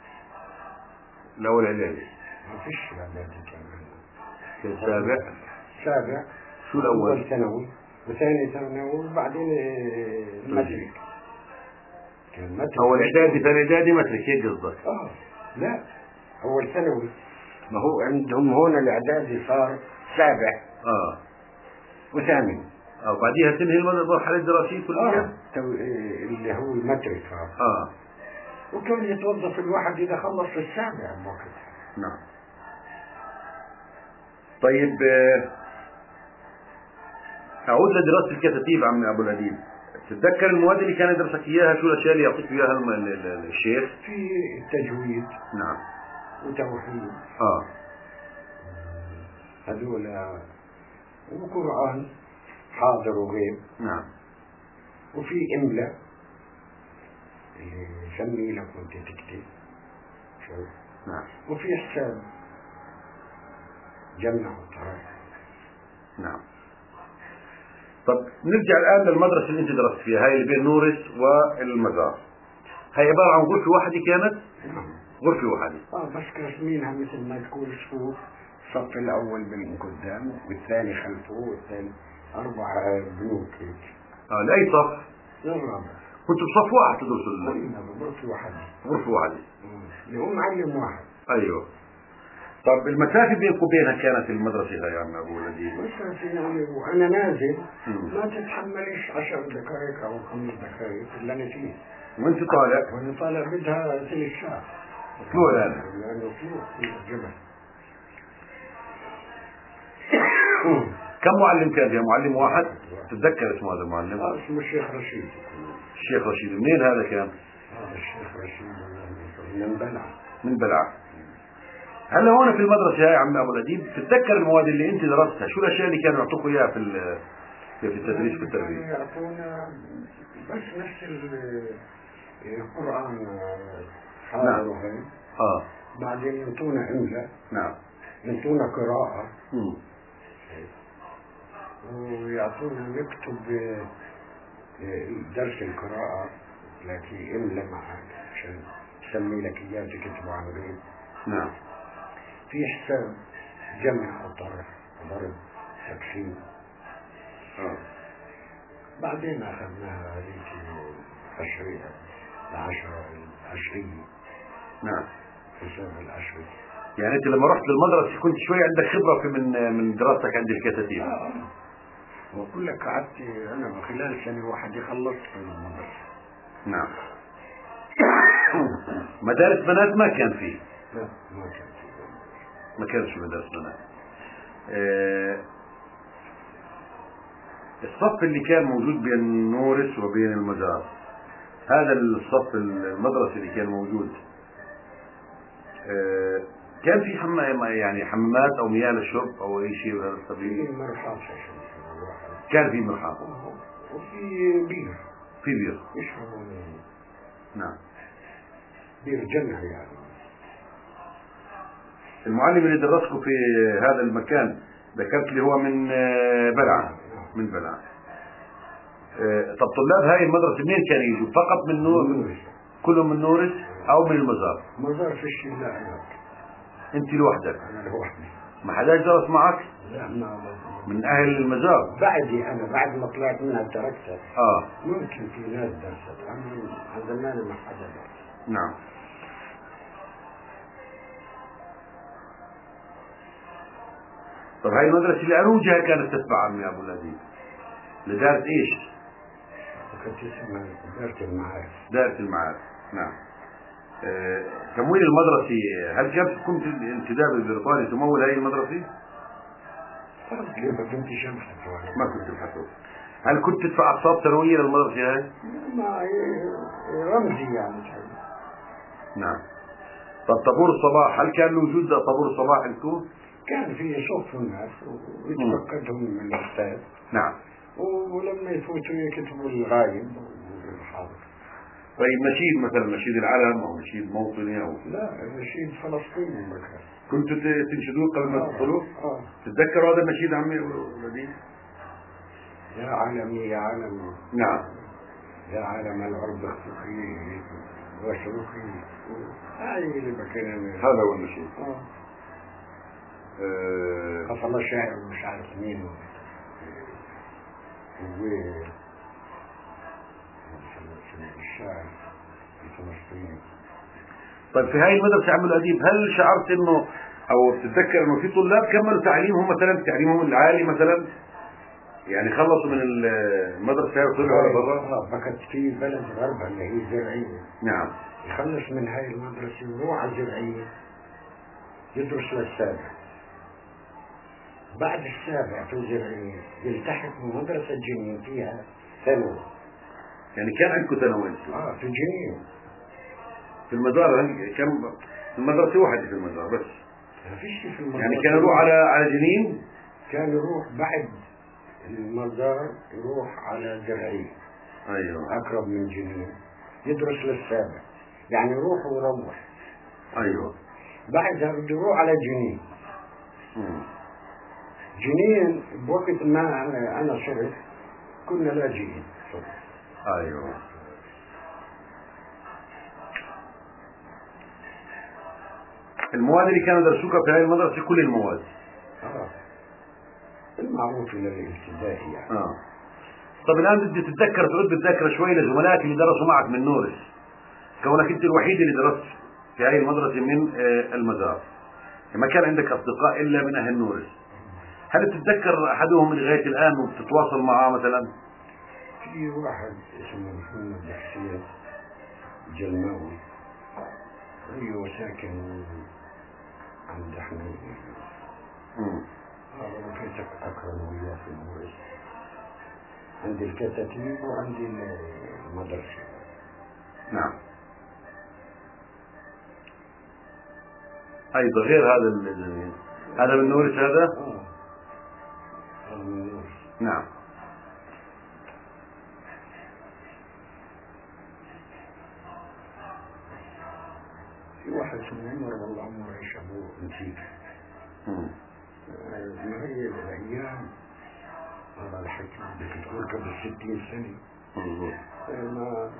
الأول إعدادي. ما فيش إعدادي كمان. السابع. سابع. شو الأول؟ أول ثانوي وثاني ثانوي وبعدين المترك. أول إعدادي ثاني إعدادي مترك هيك قصدك؟ آه لا أول ثانوي. ما هو عندهم هون الإعدادي صار سابع. آه. وثامن. اه وبعديها تنهي المرحلة الدراسية كلها؟ آه. اللي هو المترك. آه. اه وكان يتوظف الواحد إذا خلص في السابع الوقت. نعم. طيب أعود لدراسة الكتاتيب عم أبو الأديب. تتذكر المواد اللي كان يدرسك إياها؟ شو الأشياء اللي يعطيك إياها الشيخ؟ في التجويد. نعم. وتوحيد. آه. هذول وقرآن حاضر وغيب. نعم. وفي إملاء اللي يسمي لك وانت تكتب. شوف. نعم. وفي حساب جمع وطرح. نعم. طب نرجع الآن للمدرسة اللي أنت درست فيها، هاي اللي بين نورس والمزار. هاي عبارة عن غرفة واحدة كانت؟ نعم. غرفة واحدة. اه بس رسمينها مثل ما تقول صفوف، الصف الأول من قدام والثاني خلفه والثاني أربع بنوك هيك. اه لأي صف؟ للرابع. كنتوا بصف واحد تدرسوا ال كلنا بغرفة واحدة. غرفة واحدة. اللي هو معلم واحد. أيوه. طب المسافة بينكم وبينها كانت المدرسة هاي يا عم أبو الأديب؟ مسافة يعني وأنا نازل ما تتحملش عشر دقائق أو خمس دقائق اللي أنا فيه. وأنت طالع؟ وأنا طالع بدها ثلث ساعة. طلوع الآن؟ لأنه طلوع في الجبل. كم معلم كان فيها؟ معلم واحد؟ تتذكر اسمه هذا المعلم؟ آه اسمه الشيخ رشيد. الشيخ رشيد. منين هذا كان؟ هذا الشيخ رشيد من بلعة. من بلعة. هلا هون في المدرسة هاي يا عم أبو الأديب تتذكر المواد اللي أنت درستها، شو الأشياء اللي كانوا يعطوكوا إياها في في التدريس في التربية؟ يعطونا بس نفس القرآن حاضر. نعم. وهي. آه. بعدين يعطونا إملاء. نعم. يعطونا قراءة. مم. ويعطونا نكتب درس القراءة لكن إملا معك عشان تسمي لك إياه تكتبه عن غير. نعم. في حساب جمع وطرح وضرب تقسيم. آه. بعدين أخذناها هذيك عشرية العشرة العشرية. نعم. حساب العشرية. يعني أنت لما رحت للمدرسة كنت شوي عندك خبرة في من من دراستك عند الكتاتيب. آه. وأقول لك قعدت أنا خلال سنة واحدة خلصت في المدرسة. نعم. مدارس بنات ما كان فيه. لا ما كان فيه. ما كانش مدارس بنات. آه الصف اللي كان موجود بين نورس وبين المزار، هذا الصف المدرسي اللي كان موجود آه كان في حمام يعني حمامات او مياه للشرب او اي شيء بهذا القبيل؟ في مرحاض كان في مرحاض وفي بير. في بير يشربوا. نعم. بير جنة يعني. المعلم اللي درسكم في هذا المكان ذكرت لي هو من بلعة. من بلعة. طب طلاب هاي المدرسة منين كانوا يجوا؟ فقط من نورس؟ كلهم من نورس او من المزار؟ مزار في الشيء لا هناك. انت لوحدك؟ انا لوحدي. ما حداش درس معك؟ لا ما من اهل المزار؟ بعدي انا بعد ما طلعت منها تركتها. اه ممكن في ناس درست انا عن زمان ما حدا درس. نعم. طب هاي المدرسة اللي أنو جهة كانت تتبع عمي أبو الأديب؟ لدارة إيش؟ كانت اسمها دارة المعارف. دارة المعارف. نعم. آه، تمويل المدرسة، هل كانت كنت الانتداب البريطاني تمول هاي المدرسة؟ ليه ما كنتش أبحث ولا ما كنت تبحثوا. هل كنت تدفع أقساط سنوية للمدرسة هاي؟ ما رمزي يعني. نعم. طب طابور الصباح، هل كان وجود طابور الصباح عندكم؟ كان في صف الناس ويتفقدهم من الأستاذ. نعم. ولما يفوتوا يكتبوا الغايب والحاضر. طيب نشيد مثلا، نشيد العلم أو نشيد موطني أو لا نشيد فلسطيني مكان. كنتوا تنشدوه قبل ما تدخلوا؟ اه. تتذكروا هذا النشيد عمي ولدي؟ يا عالمي يا عالمي. نعم. يا عالم الأرض اخفقي واشرقي. هاي اللي بكينا. هذا هو النشيد. اه. أه قصة شاعر مش عارف مين و الشاعر الفلسطيني. طيب في هاي المدرسة عم الأديب، هل شعرت إنه أو بتتذكر إنه في طلاب كملوا تعليمهم مثلا تعليمهم العالي مثلا، يعني خلصوا من المدرسة وطلعوا على برا؟ اه فكانت في بلد غربة اللي هي زرعية. نعم. يخلص من هاي المدرسة ويروح على زرعية يدرس للسابع. بعد السابع في الزرعية يلتحق بمدرسة جنين فيها ثانوي. يعني كان عندكم ثانوي انتم؟ اه في جنين. في المزار كم في المدرسة واحدة في المزار بس؟ ما فيش في المزار. يعني كان يروح على على جنين؟ كان يروح بعد المزار يروح على زرعية. ايوه. اقرب من جنين يدرس للسابع، يعني يروح ويروح. ايوه. بعدها بده يروح على جنين. مم. جنين بوقت ما انا صرت كنا لاجئين. ايوه. المواد اللي كانوا يدرسوها في هذه المدرسة كل المواد؟ اه المعروف للابتدائي يعني. اه. طب الآن بدي تتذكر تعود بالذاكرة شوي لزملائك اللي درسوا معك من نورس، كونك أنت الوحيد اللي درست في هذه المدرسة من آه المزار، ما كان عندك أصدقاء إلا من أهل نورس، هل تتذكر أحدهم لغاية الآن وبتتواصل معه مثلا؟ في واحد اسمه محمد حسين جلماوي، هو ساكن عند أحمد. امم هذا كنت أكرم وياه في نورس، عندي الكتاتيب وعندي المدرسة. نعم. أيضا غير هذا ال... هذا من نورس هذا؟ آه هذا من نورس. نعم. في واحد اسمه عمر والله عمره ايش ابوه نسيت. امم ما هي الأيام هذا الحكي بدك تقول قبل ستين سنة. مظبوط. ما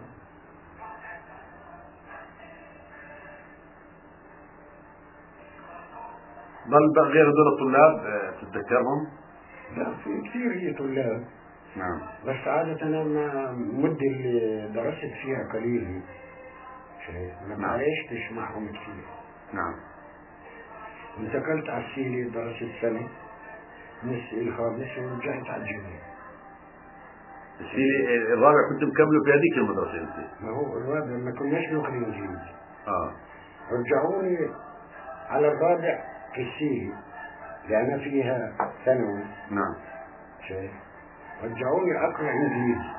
ضل بقى غير هذول الطلاب آه، تتذكرهم؟ لا في كثير هي طلاب. نعم. بس عادة أنا ما المدة اللي درست فيها قليلة، شايف ما نعم. عشتش معهم كثير. نعم. انتقلت على السيلي درست سنة نص الخامس ورجعت على الجنين. السيلي الرابع كنت مكمله في هذيك المدرسة انت؟ ما هو الرابع ما كناش ناخذ انجليزي. اه. رجعوني على الرابع في السيلي لأن فيها ثانوي. نعم. شايف رجعوني أقرأ إنجليزي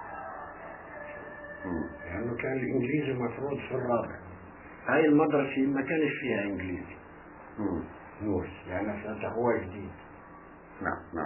مم. لأنه كان الإنجليزي مفروض في الرابع. هاي المدرسة ما كانش فيها إنجليزي. مم. نورس لأن فتحوها جديد. نعم. نعم.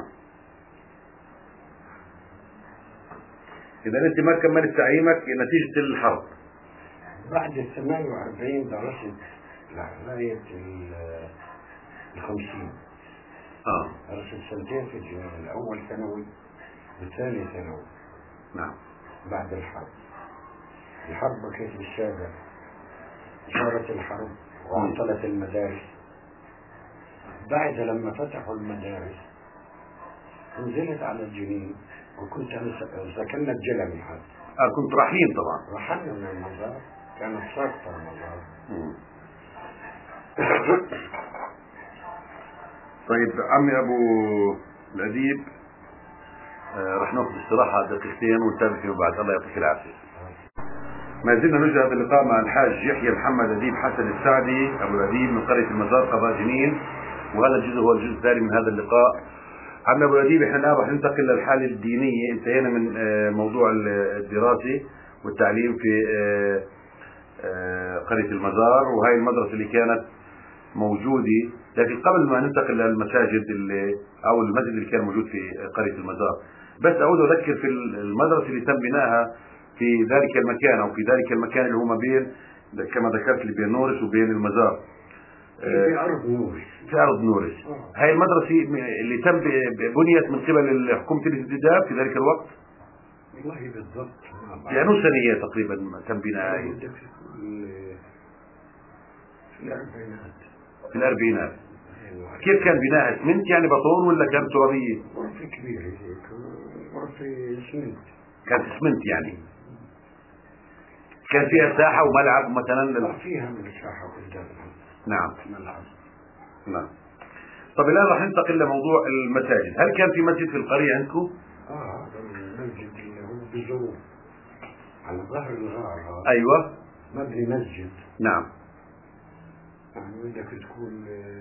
إذا أنت ما كملت تعليمك نتيجة الحرب؟ بعد ال ثمانية وأربعين درست لغاية ال خمسين. آه. درست سنتين في الجامعة، الأول ثانوي والثاني ثانوي. نعم. بعد الحرب الحرب بكيت بالشارع، صارت الحرب وعطلت المدارس. بعد لما فتحوا المدارس نزلت على الجنين، وكنت أنا سكننا بجلمي حد. آه كنت رحيم طبعا. رحلنا من المزار، كانت ساقطة المزار. مم. طيب عمي ابو الاديب، آه رح ناخذ استراحه دقيقتين ونتابع فيما بعد. الله يعطيك العافيه. ما زلنا نجري هذا اللقاء مع الحاج يحيى محمد أديب حسن السعدي ابو الاديب من قريه المزار قضاء جنين، وهذا الجزء هو الجزء الثاني من هذا اللقاء. عمي ابو الاديب، احنا الان رح ننتقل للحاله الدينيه. انتهينا من آه موضوع الدراسه والتعليم في آه آه قريه المزار، وهي المدرسه اللي كانت موجودة. لكن قبل ما ننتقل للمساجد اللي أو المسجد اللي كان موجود في قرية المزار، بس أعود أذكر في المدرسة اللي تم بنائها في ذلك المكان أو في ذلك المكان اللي هو ما بين كما ذكرت اللي بين نورس وبين المزار، في أرض نورس. في أرض نورس. هاي المدرسة اللي تم بنيت من قبل حكومة الانتداب في ذلك الوقت. والله بالضبط يعني سنة هي تقريبا تم بنائها؟ في الأربعينات. في الأربعينات. كيف كان بناء اسمنت يعني بطون ولا كانت ترابية؟ غرفة كبيرة هيك، غرفة اسمنت. كانت اسمنت يعني. كان فيها ساحة وملعب مثلا لل... فيها من ساحة قدامها. نعم. ملعب. نعم. طب الآن راح ننتقل لموضوع المساجد. هل كان في مسجد في القرية عندكم؟ اه هذا المسجد اللي هو بزور على ظهر الغار. أيوة. مبني مسجد. نعم. يعني بدك تكون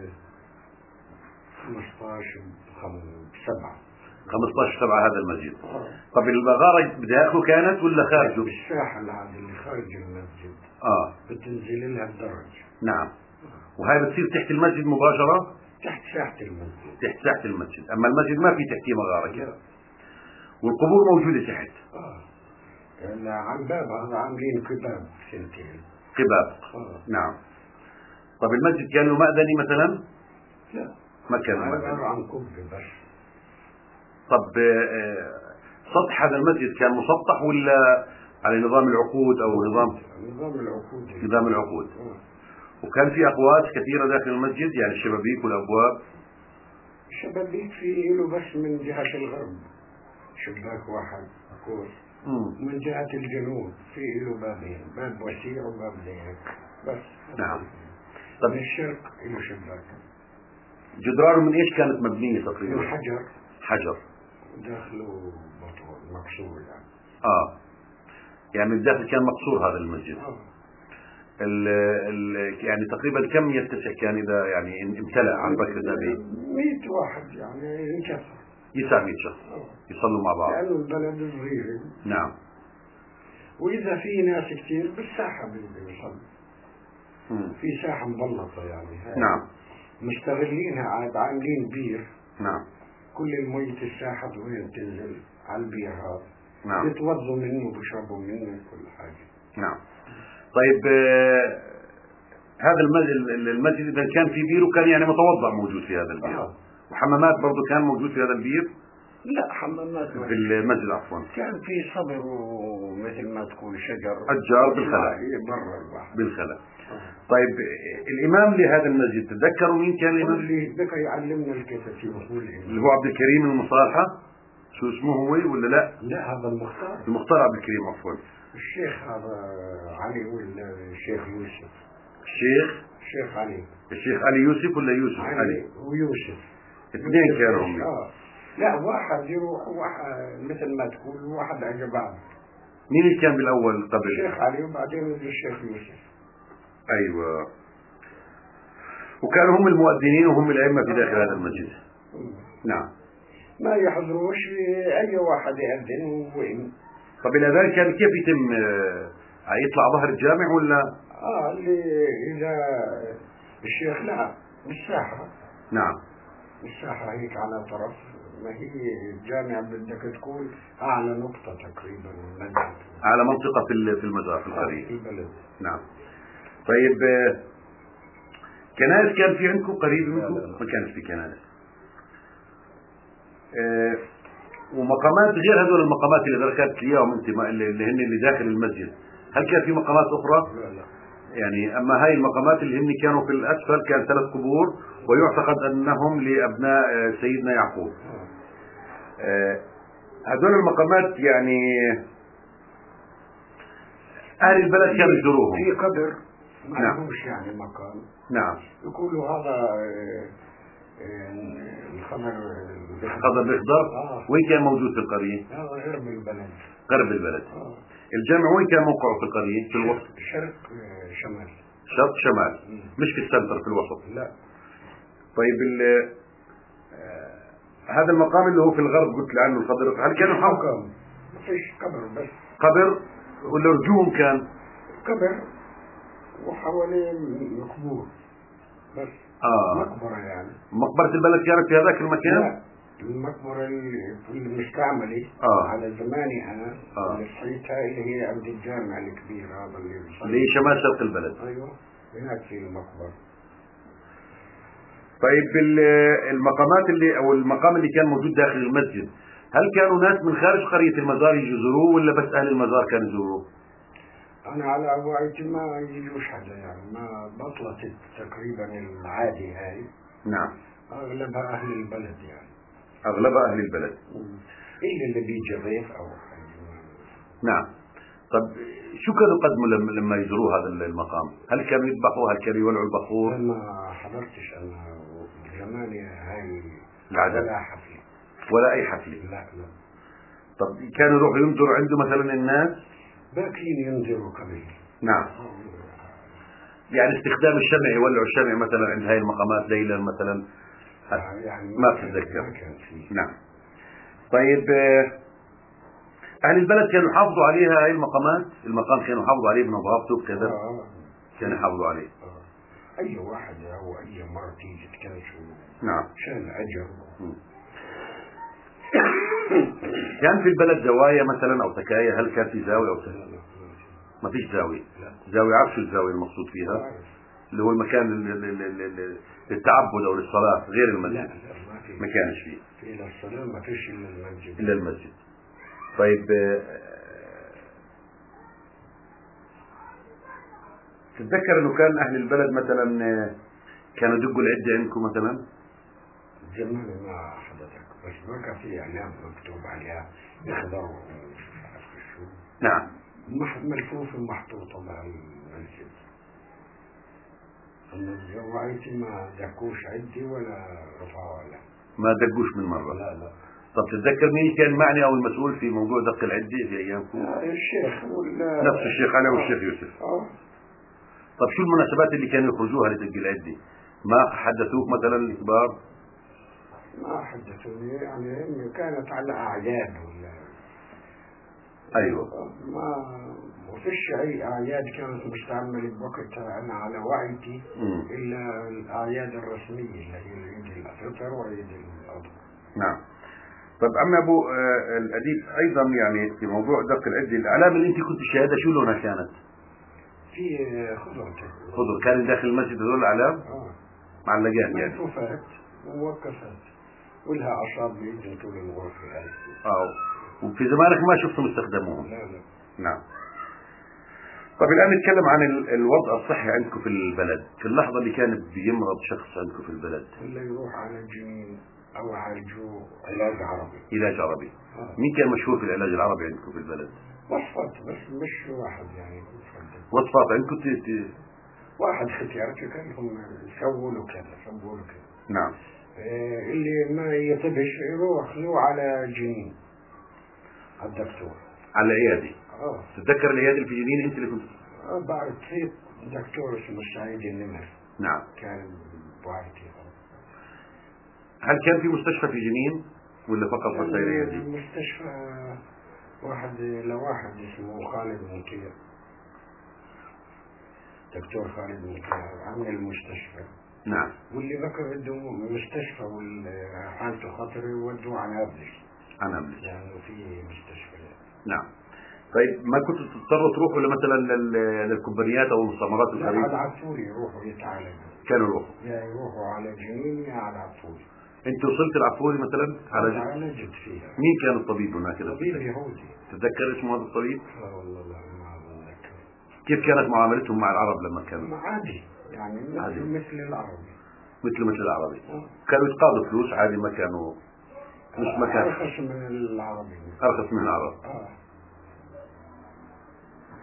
خمسطعش سبعة خمسطعش سبعة هذا المسجد. طب الغارة بداخله كانت ولا خارجه؟ بالساحة هذا اللي خارج المسجد. اه بتنزل لها الدرج. نعم. وهي بتصير تحت المسجد مباشرة؟ تحت ساحة المسجد. تحت ساحة المسجد، أما المسجد ما في تحتيه مغارة كده. والقبور موجودة تحت. اه يعني عن باب هذا عاملين قباب سنتين. قباب. آه. نعم. طب المسجد كان له مأذني مثلا؟ لا ما كان له مأذني. عبارة عن قبة بس. طب آه سطح هذا المسجد كان مسطح ولا على نظام العقود او نظام نظام العقود؟ نظام العقود. آه. وكان في اقواس كثيرة داخل المسجد، يعني الشبابيك والابواب. الشبابيك في له بس من جهة الغرب شباك واحد قوس، ومن جهة الجنوب في له بابين، باب وسيع وباب ضيق بس. نعم. طب من الشرق له شباك. جدرانه من ايش كانت مبنية تقريبا؟ من حجر. حجر. داخله بطول مكسور يعني. اه يعني من الداخل كان مكسور هذا المسجد. آه. ال ال يعني تقريبا كم يتسع كان اذا يعني امتلأ عن بكر النبي؟ مئة واحد يعني انكسر. يسع مئة شخص يصلوا مع بعض. لأنه البلد صغير. نعم. وإذا في ناس كثير بالساحة بيصلوا. في ساحة مبلطة يعني. نعم. مستغلينها عاد، عاملين بير. نعم. كل المية الساحة وين تنزل على البير هذا. نعم. يتوضوا منه وبيشربوا منه كل حاجة. نعم. طيب آه هذا المسجد المسجد اذا كان في بير وكان يعني متوضع موجود في هذا البير. آه. وحمامات برضه كان موجود في هذا البير؟ لا حمامات في المسجد عفوا. كان في صبر ومثل ما تقول شجر أشجار بالخلا. برا البحر بالخلا. آه. طيب الإمام لهذا المسجد تتذكروا مين كان الإمام؟ اللي بقى يعلمنا الكتاتيب هو اللي هو عبد الكريم المصالحة، شو اسمه هو ولا لا؟ لا هذا المختار. المختار عبد الكريم عفوا. الشيخ هذا علي ولا الشيخ يوسف؟ الشيخ الشيخ علي. الشيخ علي يوسف ولا يوسف علي؟ علي ويوسف اثنين كانوا هم. آه. لا واحد يروح واحد مثل ما تقول واحد على بعض. مين اللي كان بالاول قبل؟ الشيخ علي وبعدين الشيخ يوسف. ايوه. وكانوا هم المؤذنين وهم الائمه في داخل هذا المسجد. نعم. ما يحضروش اي واحد يأذن وين. طب الى ذلك كان كيف يتم يطلع ظهر الجامع ولا؟ اه اللي اذا الشيخ لا بالساحه. نعم. الساحة هيك على طرف، ما هي الجامعة بدك تكون أعلى نقطة تقريبا من أعلى منطقة في في المزار في القرية. في البلد. نعم. طيب كنائس كان في عندكم قريب منكم؟ ما كانش في كنائس. آه ومقامات غير هذول المقامات اللي ذكرت لي اياهم انت اللي هن اللي داخل المسجد، هل كان في مقامات أخرى؟ لا لا. يعني أما هاي المقامات اللي هن كانوا في الأسفل كان ثلاث قبور ويعتقد أنهم لأبناء سيدنا يعقوب. هذول المقامات يعني أهل البلد كانوا يزوروهم. في قبر ما نعم. لهوش يعني مقام. نعم. يقولوا هذا الخضر الخضر الأخضر. آه. وين كان موجود في القرية؟ آه غرب البلد. غرب البلد. آه. الجامع وين كان موقعه في القرية؟ في الوسط. شرق شمال. شرق شمال. مم. مش في السنتر، في الوسط. لا. طيب آه هذا المقام اللي هو في الغرب قلت لي عنه الخضر، هل كانوا حوكم؟ ما فيش قبر بس. قبر ولا رجوم كان؟ قبر وحواليه مقبور بس. آه. مقبرة يعني. مقبرة البلد كانت في هذاك المكان؟ لا، المقبرة المستعملة آه. على زماني أنا آه. اللي صحيتها اللي هي عند الجامع الكبير هذا اللي اللي هي شمال شرق البلد. أيوه هناك في المقبرة. طيب المقامات اللي أو المقام اللي كان موجود داخل المسجد، هل كانوا ناس من خارج قرية المزار يزوروه ولا بس أهل المزار كانوا يزوروه؟ أنا على وعيتي ما يجوش حدا يعني، ما بطلت تقريبا العادي هاي. نعم. أغلبها أهل البلد يعني. أغلبها أهل البلد. إلا اللي بيجي ضيف أو نعم. طب شو كانوا يقدموا لما لما يزوروا هذا المقام؟ هل كانوا يذبحوا؟ هل كانوا يولعوا البخور؟ ما حضرتش أنا زماني هاي العادة. ولا حفلة ولا أي حفلة؟ لا لا. طب كانوا يروحوا ينظروا عنده مثلا الناس؟ باكين ينظروا كمان. نعم. يعني استخدام الشمع، يولعوا الشمع مثلا عند هاي المقامات ليلا مثلا؟ يعني ما بتتذكر. ما كان فيه. نعم. طيب أهل البلد كانوا يحافظوا عليها هاي المقامات؟ المقام كانوا يحافظوا عليه بنظافته بكذا؟ آه. كانوا يحافظوا عليه. آه. أي واحد أو أي مرة تيجي تكنسوا. نعم. عشان أجر. كان في البلد زوايا مثلا أو سكايا؟ هل كان في زاوية أو سكايا؟ ما فيش زاوية. زاوية، عارف شو الزاوية المقصود فيها؟ اللي هو المكان للتعبد أو للصلاة غير المسجد. لا لا ما في. ما كانش فيه. إلى الصلاة ما فيش إلا المسجد. إلا المسجد. طيب تتذكر إنه كان أهل البلد مثلا كانوا يدقوا العدة عندكم مثلا؟ زمان ما حضرتك، بس ما كان في إعلام مكتوب عليها يحضروا مش عارف شو. نعم. ملفوفة محطوطة مع المسجد. أما الزوايا ما دقوش عدي ولا رفعوا عليها. ما دقوش من مرة؟ لا لا. طب تتذكر مين كان معني أو المسؤول في موضوع دق العدة في أيامكم؟ آه الشيخ ولا نفس الشيخ علي والشيخ يوسف. آه. طب شو المناسبات اللي كانوا يخرجوها لدق العدة؟ ما حدثوك مثلا الكبار؟ ما حدثوني يعني، كانت على أعياد ولا. أيوة. ما ما فيش أي أعياد كانت مستعملة بوقتها أنا على وعيتي. مم. إلا الأعياد الرسمية اللي هي عيد الفطر وعيد الأضحى. نعم. طب عم أبو آه الأديب أيضا يعني في موضوع دق العدة، الأعلام اللي أنت كنت شاهدها شو لونها كانت؟ في خضر. خضر. كان داخل المسجد هذول الأعلام؟ آه. معلقات يعني. ملفوفات وموقفات ولها أعصاب بيجي طول الغرفة هاي. آه. وفي زمانك ما شفتهم استخدموهم؟ لا لا. نعم. طب الآن نتكلم عن الوضع الصحي عندكم في البلد، في اللحظة اللي كان بيمرض شخص عندكم في البلد. اللي يروح على الجنين أو عالجوه علاج عربي. علاج عربي. آه. مين كان مشهور في العلاج العربي عندكم في البلد؟ وصفات بس مش واحد يعني. وصفات عندكم ت... واحد ختيار كان هم يسووا له كذا يسووا له كذا. نعم. آه اللي ما يطبش يروح له على الجنين على الدكتور. على العيادة. اه. تتذكر العيادة اللي في جنين انت اللي كنت؟ اه بعد في دكتور اسمه سعيد النمر. نعم. كان بعرتي. هل كان في مستشفى في جنين ولا فقط بس العيادة؟ مستشفى واحد لواحد اسمه خالد مطيع. دكتور خالد مطيع عمل المستشفى. نعم. واللي ذكر بده مستشفى وحالته خطرة ودوه على نابلس. على نابلس. يعني في مستشفى. نعم. طيب ما كنتوا تضطروا تروحوا مثلا للكومبانيات او المستعمرات الخارجية؟ لا على عفوري يروحوا يتعالجوا. كانوا يروحوا. يا يروحوا على جنين يا على عفوري. انت وصلت العفوري مثلا؟ على عالجت فيها. مين كان الطبيب هناك؟ طبيب يهودي. تتذكر اسمه هذا الطبيب؟ لا والله لا ما اتذكر. كيف كانت معاملتهم مع العرب لما كانوا؟ عادي يعني مثل عادي. مثل العربي. مثل مثل العربي. أه. كانوا يتقاضوا فلوس عادي، ما كانوا مش أه. ما كان ارخص من العربي. ارخص من العرب. اه.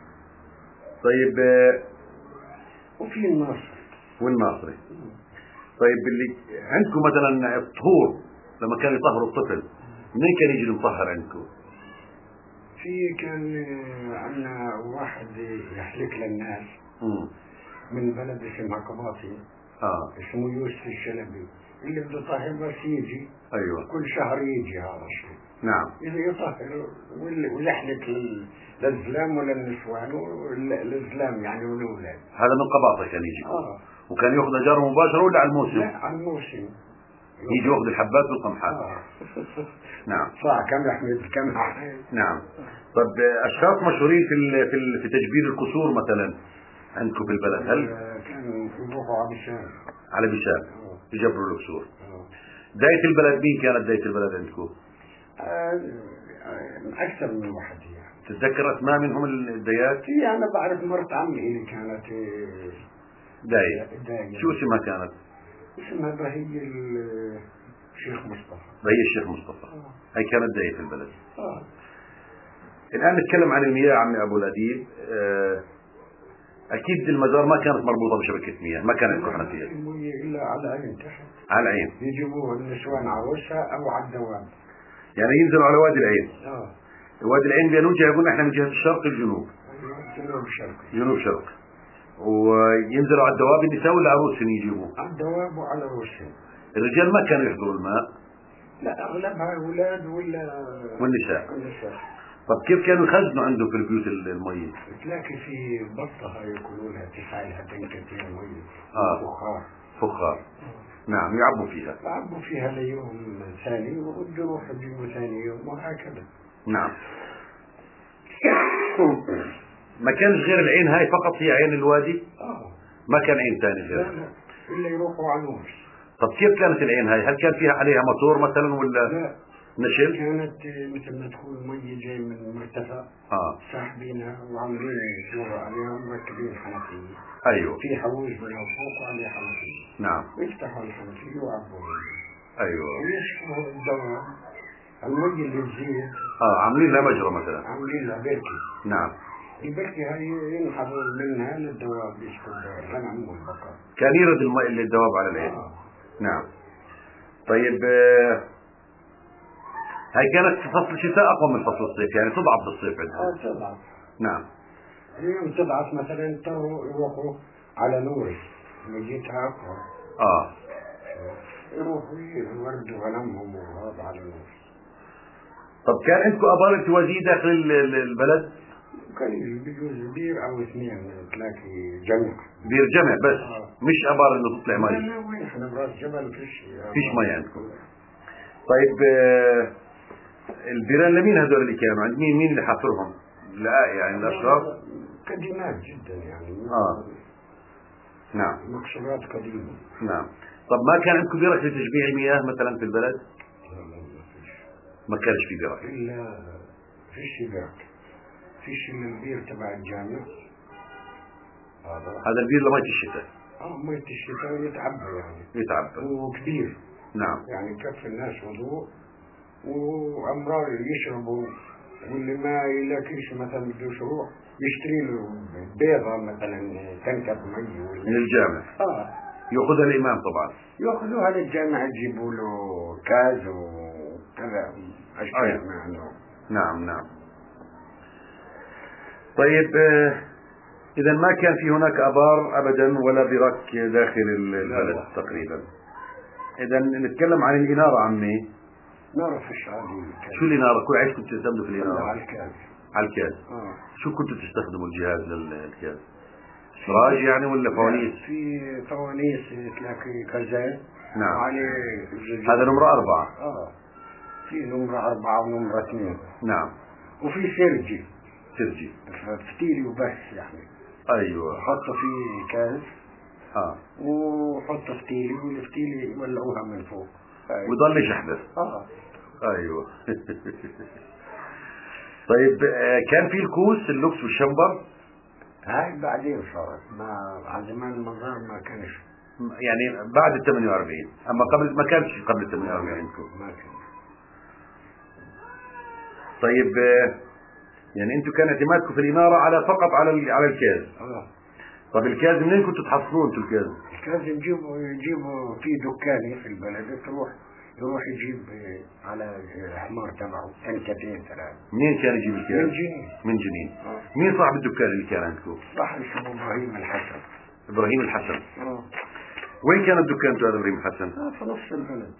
طيب وفي الناصر. والناصري. طيب اللي عندكم مثلا الطهور لما كانوا يطهروا الطفل منين كان يجي المطهر عندكم؟ في كان عندنا واحد يحلك للناس امم من بلد اسمها قباطي، اه اسمه يوسف الشلبي، اللي بده يطهر بس يجي ايوه كل شهر يجي هذا الشيء. نعم. إذا يطهر وال- ويحلك لل- للزلام وللنسوان والزلام يعني والأولاد. هذا من قباطة كان يجي. آه. وكان ياخذ اجاره مباشره ولا على الموسم؟ لا على الموسم. يجي ياخذ الحبات والقمحات. آه. نعم. صح كم يحمد كم نعم. طب اشخاص مشهورين في ال في, ال في تجبير الكسور مثلا عندكم في البلد هل؟ كانوا يروحوا على بشار. على بشار آه. يجبروا الكسور. آه. داية البلد مين كانت داية البلد عندكم؟ آه، أكثر من واحد يعني. تتذكر اسماء منهم الديات؟ في أنا بعرف مرت عمي اللي كانت آه، داية. داية. شو اسمها كانت؟ اسمها بهي الشيخ مصطفى. بهي الشيخ مصطفى. آه. هي كانت داية البلد. آه. الآن نتكلم عن المياه عمي أبو الأديب. آه، أكيد المزار ما كانت مربوطة بشبكة مياه، ما كانت حنفية. إلا على عين تحت. على العين. يجيبوه النسوان على وشها أو على الدوام. يعني ينزلوا على وادي العين. آه. وادي العين بين جهة يقولون احنا من جهة الشرق الجنوب. أيوة جنوب شرق. جنوب شرق. وينزلوا على الدواب النساء ولا عروس يجيبوه؟ على الدواب وعلى وشهم. الرجال ما كانوا يحضروا الماء. لا أغلبها أولاد ولا والنساء. النساء. طب كيف كانوا يخزنوا عنده في البيوت المية؟ تلاقي في بطة يقولوا لها تفعلها تنكت فيها مية. آه. فخار. فخار. نعم يعبوا فيها. يعبوا فيها ليوم ثاني وبده يروح يجيبوا ثاني يوم وهكذا. نعم. ما كانش غير العين هاي فقط هي عين الوادي؟ اه ما كان عين ثاني غيرها؟ لا لا إلا يروحوا على النور. طب كيف كانت العين هاي؟ هل كان فيها عليها موتور مثلا ولا لا نشل؟ كانت مثل ما تكون مية جاي من مرتفع. اه ساحبينها وعاملين جوا عليها مركبين حنفية. ايوه. في حوز من فوق وعليه حنفية. نعم. يفتحوا الحنفية ويعبوا. ايوه. ويشفوا الدواء المية اللي تزيد. اه عاملين لها مجرى مثلا. عاملين لها بركة. نعم. البركة هاي ينحبوا منها للدواب يشفوا الغنم والبقر. كان يرد الماء اللي الدواب على العين. آه. نعم. طيب آه هاي كانت في فصل الشتاء اقوى من فصل الصيف، يعني تضعف بالصيف عندها. اه تضعف. نعم. اليوم تضعف مثلا تروا يروحوا على نور ميتها اقوى. اه. يروحوا يوردوا غنمهم وهذا على نور. طب كان عندكم ابار التوازي داخل ال- ال- البلد؟ قليل بيجوز بير او اثنين تلاقي جمع. بير جمع بس. آه. مش ابار انه تطلع لا مي. لا وين احنا براس جبل فيش. فيش مي عندكم. طيب آه البيران لمين هذول اللي كانوا عند مين مين اللي حاصرهم؟ لا يعني الاشخاص قديمات جدا يعني. اه. نعم. مقصورات قديمة. نعم. طب ما كان عندكم برك لتجميع المياه مثلا في البلد؟ لا لا ما فيش. ما كانش في برك. إلا فيش برك. فيش إلا البير تبع الجامع. هذا. هذا البير لمية الشتاء. اه مية الشتاء يتعبى يعني. يتعبى. وكبير. نعم. يعني يكفي الناس وضوء وأمرار يشربوا، واللي ما يلاقيش مثلا بده يروح يشتري له بيضة مثلا تنكب مي من الجامع. اه يأخذها الإمام طبعا. ياخذوها للجامع يجيبوا له كاز وكذا اشياء أيوة. معه. نعم نعم. طيب آه إذا ما كان في هناك آبار أبدا ولا برك داخل البلد تقريبا. إذا نتكلم عن الإنارة عمي. نار في الشعبي. شو الإنارة؟ كل عيش كنت تستخدموا في الإنارة؟ على الكاز. على الكاز. آه. شو كنتوا تستخدموا الجهاز للكاز؟ سراج يعني ولا فوانيس؟ في فوانيس تلاقي كازات. نعم. وعليه هذا نمرة أربعة. اه في نمرة أربعة ونمرة اثنين. نعم. وفي سرجي. سرجي. فتيلي وبس يعني. أيوة. حطوا فيه كاز. اه. وحطوا فتيلي والفتيلي يولعوها من فوق. ويضل يحدث. اه. ايوه. طيب آه كان في الكوس اللوكس والشمبر؟ هاي بعدين صارت، ما على زمان المزار ما كانش. يعني بعد ال ثمانية وأربعين، اما قبل ما كانش قبل ال ثمانية وأربعين عندكم. ما كان. طيب آه يعني انتم كان اعتمادكم في الإنارة على فقط على على الكاز. اه. طب الكاز منين كنتوا تحصلوه انتوا الكاز؟ الكاز نجيبه يجيبه في دكاني في البلد، تروح يروح يجيب على الحمار تبعه سنتين ثلاث. منين كان يجيب الكاز؟ من جنين. من جنين. آه. مين صاحب الدكان اللي كان عندكم؟ صاحب اسمه ابراهيم الحسن. ابراهيم الحسن. اه. وين كان الدكان هذا ابراهيم الحسن؟ آه في نص البلد.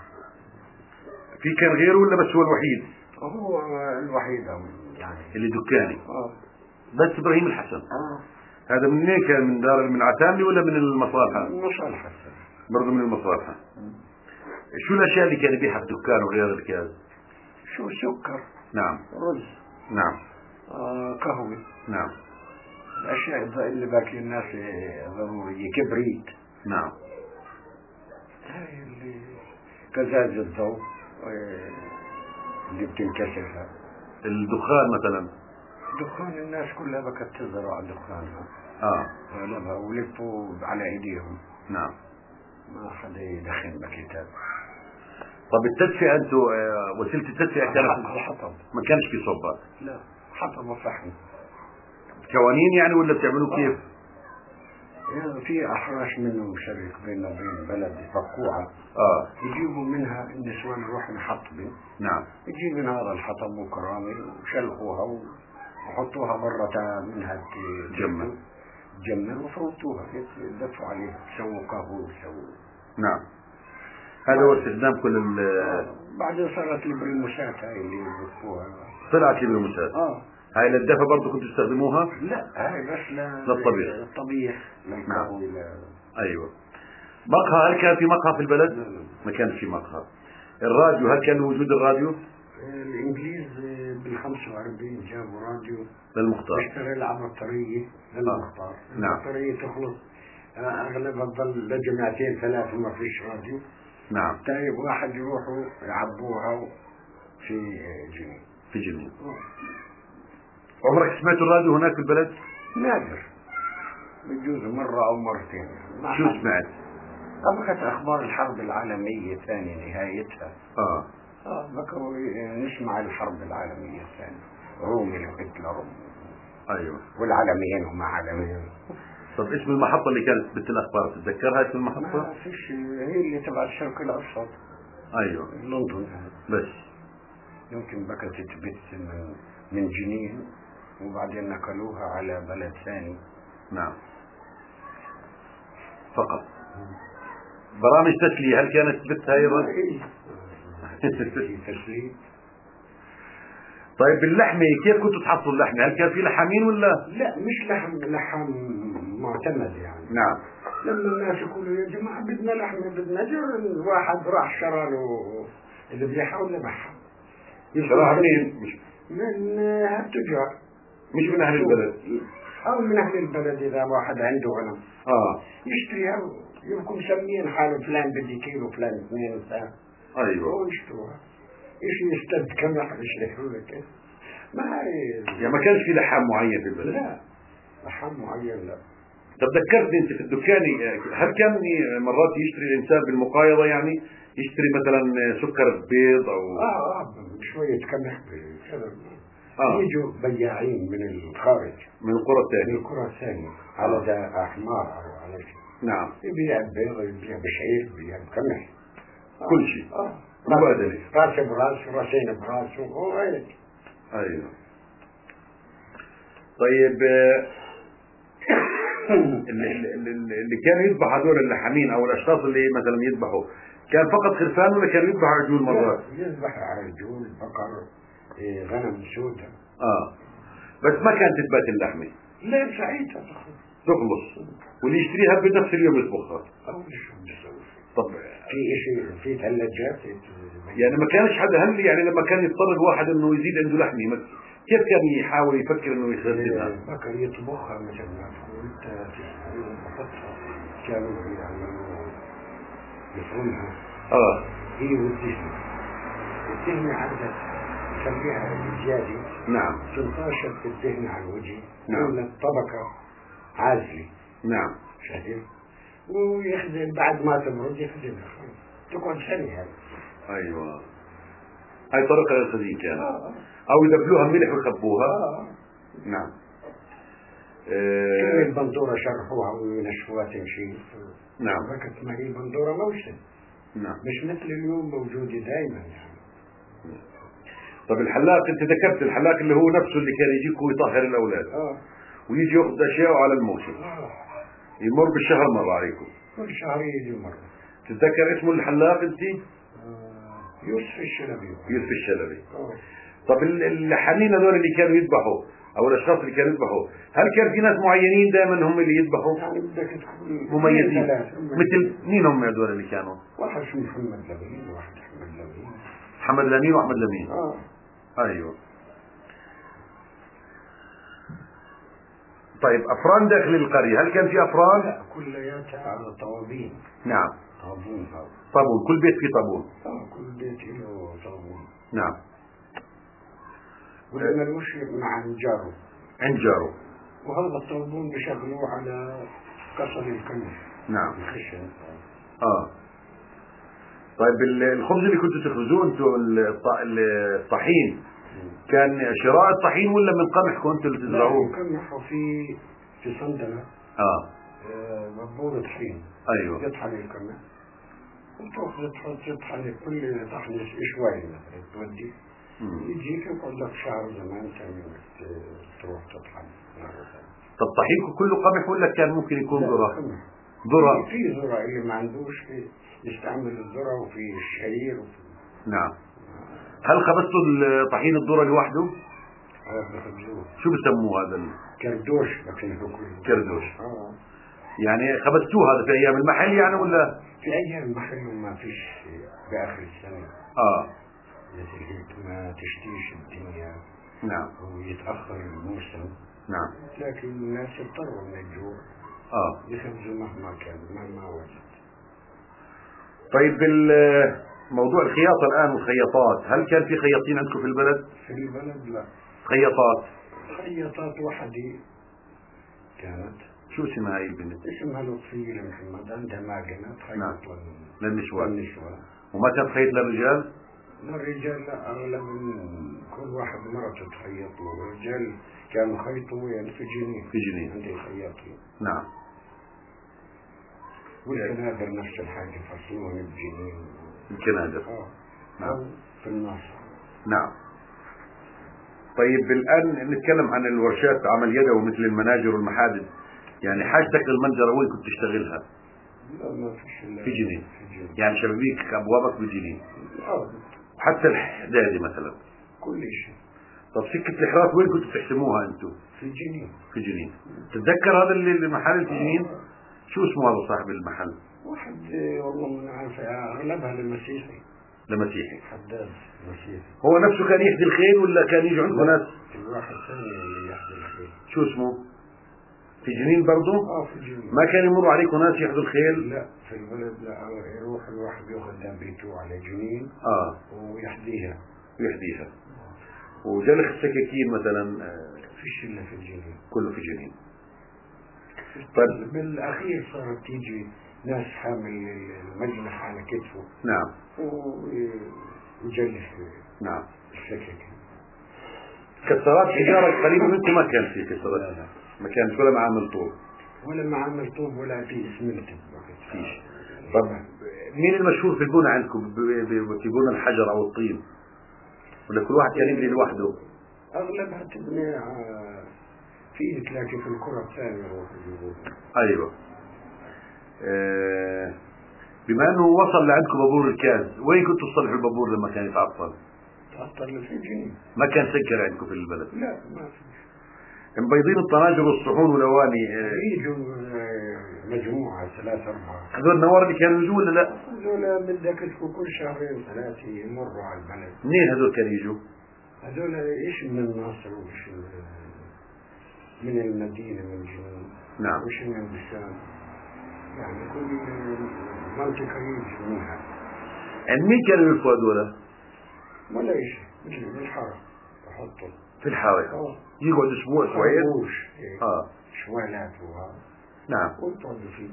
في كان غيره ولا بس هو الوحيد؟ هو الوحيد يعني اللي دكاني. اه. بس ابراهيم الحسن. اه. هذا منين كان؟ من دار من العتاملي ولا من المصالحة؟ من المصالحة. برضه من المصالحة. شو الاشياء اللي كان يبيعها بدكانه غير الكاز؟ شو سكر. نعم. رز. نعم. آه قهوة. نعم. الاشياء اللي باقي الناس ضرورية، كبريت. نعم. هاي اللي كزاز الضوء اللي بتنكسر. الدخان مثلا؟ دخان الناس كلها بكت تزرع دخانها. اه. غلبها ولفوا على ايديهم. نعم. ما حدا يدخن بكتاب. طب التدفئة انتوا وسيلة التدفئة كانت الحطب. ما كانش في صبات؟ لا حطب وفحم. كوانين يعني ولا بتعملوا كيف؟ يعني في احراش منهم شريك بيننا وبين بلد فقوعة. اه. يجيبوا منها النسوان يروحوا نحطبن. نعم. يجيب من هذا الحطب وكرامي وشلخوها وحطوها برة منها جمة. جمة وفوتوها يدفوا عليها سووا قهوة وسووا. نعم. هذا هو استخدام كل ال آه. بعدين صارت البريموسات هاي اللي يدفوها. طلعت البريموسات. اه. هاي للدفا برضه كنتوا تستخدموها؟ لا هاي بس للطبيخ. للطبيخ للقهوة. نعم. ايوه. مقهى، هل كان في مقهى في البلد؟ لا لا. ما كان في مقهى. الراديو، هل كان وجود الراديو؟ الانجليز بال خمسة وأربعين جابوا راديو للمختار. اشترى العبقرية للمختار. آه. نعم. العبقرية تخلص اغلبها تضل لجمعتين ثلاثة ما فيش راديو. نعم. طيب واحد يروحوا يعبوها في جنين. في جنين. عمرك سمعت الراديو هناك في البلد؟ نادر. بجوز مرة أو مرتين. شو سمعت؟ أبقت أخبار الحرب العالمية الثانية نهايتها. آه. آه بكوا نسمع الحرب العالمية الثانية. رومي وهتلر. أيوة. والعالميين هم عالميين. طب اسم المحطة اللي كانت بتل الأخبار تتذكرها اسم المحطة؟ ما فيش، هي اللي تبع الشرق الأوسط. أيوة. لندن. بس. يمكن بكت تبث من من جنين وبعدين نقلوها على بلد ثاني. نعم. فقط. برامج تسلية هل كانت تبث أيضا؟ تسلية. طيب اللحمة كيف كنتوا تحصلوا اللحمة؟ هل كان في لحامين ولا؟ لا مش لحم لحم معتمد يعني. نعم. لما الناس يقولوا يا جماعة بدنا لحمة بدنا جر، الواحد راح شرى له الذبيحة ولا بحها. شراها منين؟ مش من هالتجار. مش من أهل البلد. أو من أهل البلد إذا واحد عنده غنم. آه. يشتريها يمكن مسمين حاله فلان بدي كيلو فلان اثنين ساعة. أيوة. ويشتروها. إيش يستد كم يشتروا لك. ما هي. يعني ما كانش في لحام معين في البلد. لا. لحام معين لا. طب ذكرتني انت في الدكان، هل كان مرات يشتري الانسان بالمقايضه، يعني يشتري مثلا سكر بيض او اه اه شويه كمح كذا. آه. يجوا بياعين من الخارج من القرى من الثانيه. القرى الثانيه على آه. ذا احمر او على شيء. نعم. يبيع بيض يبيع بشعير يبيع بقمح. آه. كل شيء. اه مبادله. راس براس وراسين براس وهيك. ايوه. طيب اللي, اللي, اللي كانوا يذبح هذول اللحامين او الاشخاص اللي مثلا يذبحوا كان فقط خرفان ولا كانوا يذبحوا عجول مرات؟ يذبح عجول بقر إيه غنم سودة. اه بس ما كانت تثبت اللحمه. لا ساعتها تخلص واللي يشتريها بنفس اليوم يطبخها. طب في شيء في ثلاجات يعني ما كانش حدا هل يعني لما كان يضطر الواحد انه يزيد عنده لحمه كيف كان يحاول يفكر انه يخزنها؟ بكر يطبخها مثل ما تقول تحطها كانوا يعملوا يفرمها. اه هي والدهن. الدهن عندها تخليها زياده. نعم. تنتشر بالدهن على الوجه. نعم. كانت طبقه عازله. نعم. شايف؟ ويخزن بعد ما تبرد يخزنها تقعد سنه هاي. ايوه هاي طريقه للخزين كانت. آه. او يدبلوها ملح ويخبوها. آه. نعم. كل البندورة شرحوها وينشفوها تمشي. نعم. وقت ما هي البندورة موسم. نعم. مش مثل اليوم موجودة دائما يعني. طب الحلاق انت ذكرت الحلاق اللي هو نفسه اللي كان يجيك ويطهر الاولاد. اه. ويجي ياخذ اشياء على الموسم. اه. يمر بالشهر مرة عليكم. كل شهر يجي مرة. تتذكر اسمه الحلاق انت؟ آه. يوسف الشلبي. يوسف الشلبي. اه. طب الحنين هذول اللي كانوا يذبحوا او الاشخاص اللي كانوا يذبحوا، هل كان في ناس معينين دائما هم اللي يذبحوا؟ يعني بدك تكون مميزين. مثل مين هم هذول اللي كانوا؟ واحد اسمه محمد لمين وواحد احمد لمين. محمد لمين واحمد لمين. اه. ايوه. طيب افران داخل القرية، هل كان في افران؟ لا، كلياتها على طوابين. نعم. طابون هذا. طابون، كل بيت فيه طابون. اه، كل بيت له طابون. نعم. ولما المشرك مع جاره. عند جاره. وهذا الطابون بشغلوه على قصر الكنف. نعم. الخشن. اه. طيب الخبز اللي كنتوا تخبزوه انتوا الطحين، كان شراء الطحين ولا من قمحكم انتوا اللي تزرعوه؟ لا، قمح في في صندلة. اه. مبور طحين. ايوه. يطحن القمح وتاخذ تحط تطحن كل طحنة شوي مثلا تودي. يجيك يقعد لك شهر زمان ثاني تروح تطحن. طب طحينكم كله قمح ولا كان ممكن يكون ذرة؟ قمح. ذرة. في ذرة اللي ما عندوش يستعمل الذرة وفي الشعير. نعم. هل خبزتوا الطحين الذرة لوحده؟ اه، بخبزوه. شو بسموه هذا؟ كردوش. لكن كردوش. اه. يعني خبزتوه هذا في ايام المحل يعني ولا؟ في ايام المحل وما فيش باخر السنة. اه. مثل هيك ما تشتيش الدنيا. نعم. ويتأخر الموسم. نعم. لكن الناس اضطروا من الجوع. اه. يخبزوا مهما كان مهما وجد. طيب موضوع الخياطة الآن والخياطات، هل كان في خياطين عندكم في البلد؟ في البلد لا. خياطات. خياطات وحدي كانت. شو اسمها هاي البنت؟ اسمها لطفية لمحمد، عندها معجنة تخيط. نعم. للنسوان. للنسوان. وما كان خيط للرجال؟ الرجال لا، أغلب كل واحد مرته تخيط له. الرجال كانوا خيطوا يعني في جنين. في جنين. عند الخياطين. نعم. والكنادر نفس الحاجة فصلوهم بجنين. الكنادر. اه. نعم. في النصر. نعم. طيب الآن نتكلم عن الورشات عمل يدوي مثل المناجر والمحادث، يعني حاجتك للمنجرة وين كنت تشتغلها؟ لا، ما فيش إلا في جنين. في جنين. يعني شبابيك أبوابك بجنين. اه. حتى الحدادة مثلا. كل شيء. طب سكة الحراس وين كنتوا تحسموها انتم؟ في جنين. في جنين. تتذكر هذا اللي المحل في جنين؟ آه. شو اسمه هذا صاحب المحل؟ واحد والله ما عارف، اغلبها لمسيحي. لمسيحي. حداد مسيحي. هو نفسه كان يحدي الخيل ولا كان يجي عندكم ناس؟ في واحد ثاني اللي يحدي الخيل. شو اسمه؟ في جنين برضه؟ اه، في جنين. ما كان يمر عليكم ناس يحدوا الخيل؟ لا، في البلد لا، يروح الواحد ياخذ بيته على جنين. اه. ويحديها. ويحديها. آه. وجلخ السكاكين مثلا؟ آه. فيش الا في الجنين. كله في جنين. طيب بالاخير صارت تيجي ناس حامل المجنح على كتفه. نعم. ويجلس. نعم. السكاكين. كسرات حجارة قريبة منكم ما كان في كسرات؟ لا لا. ما كانت ولا معامل طوب؟ ولا معامل طوب ولا في اسمنت. فيش. طب مين المشهور في البنى عندكم في بنى الحجر او الطين؟ ولا كل واحد كان يبني لوحده؟ اغلبها تبني في تلاقي في القرى الثانية يروحوا يجيبوها. ايوه. آه بما انه وصل لعندكم بابور الكاز، وين كنتوا تصلحوا البابور لما كان يتعطل؟ تعطل في جنين. ما كان سكر عندكم في البلد؟ لا، ما في. مبيضين الطناجر والصحون والاواني. آه يجوا مجموعة ثلاثة أربعة. هذول النوار اللي كانوا يجوا ولا لا؟ هذول بدك تشوفوا كل شهرين ثلاثة يمروا على البلد. منين هذول كانوا يجوا؟ هذول ايش من الناصر وايش من المدينة من جنون. نعم. وايش من الشام. يعني كل منطقة يجي منها. يعني مين كانوا يلفوا هذول؟ ولا شيء، مثل الحارة يحطوا في الحارة. اه. يقعد اسبوع اسبوعين. اه. شوالات وهذا. نعم. ويقعدوا فيه.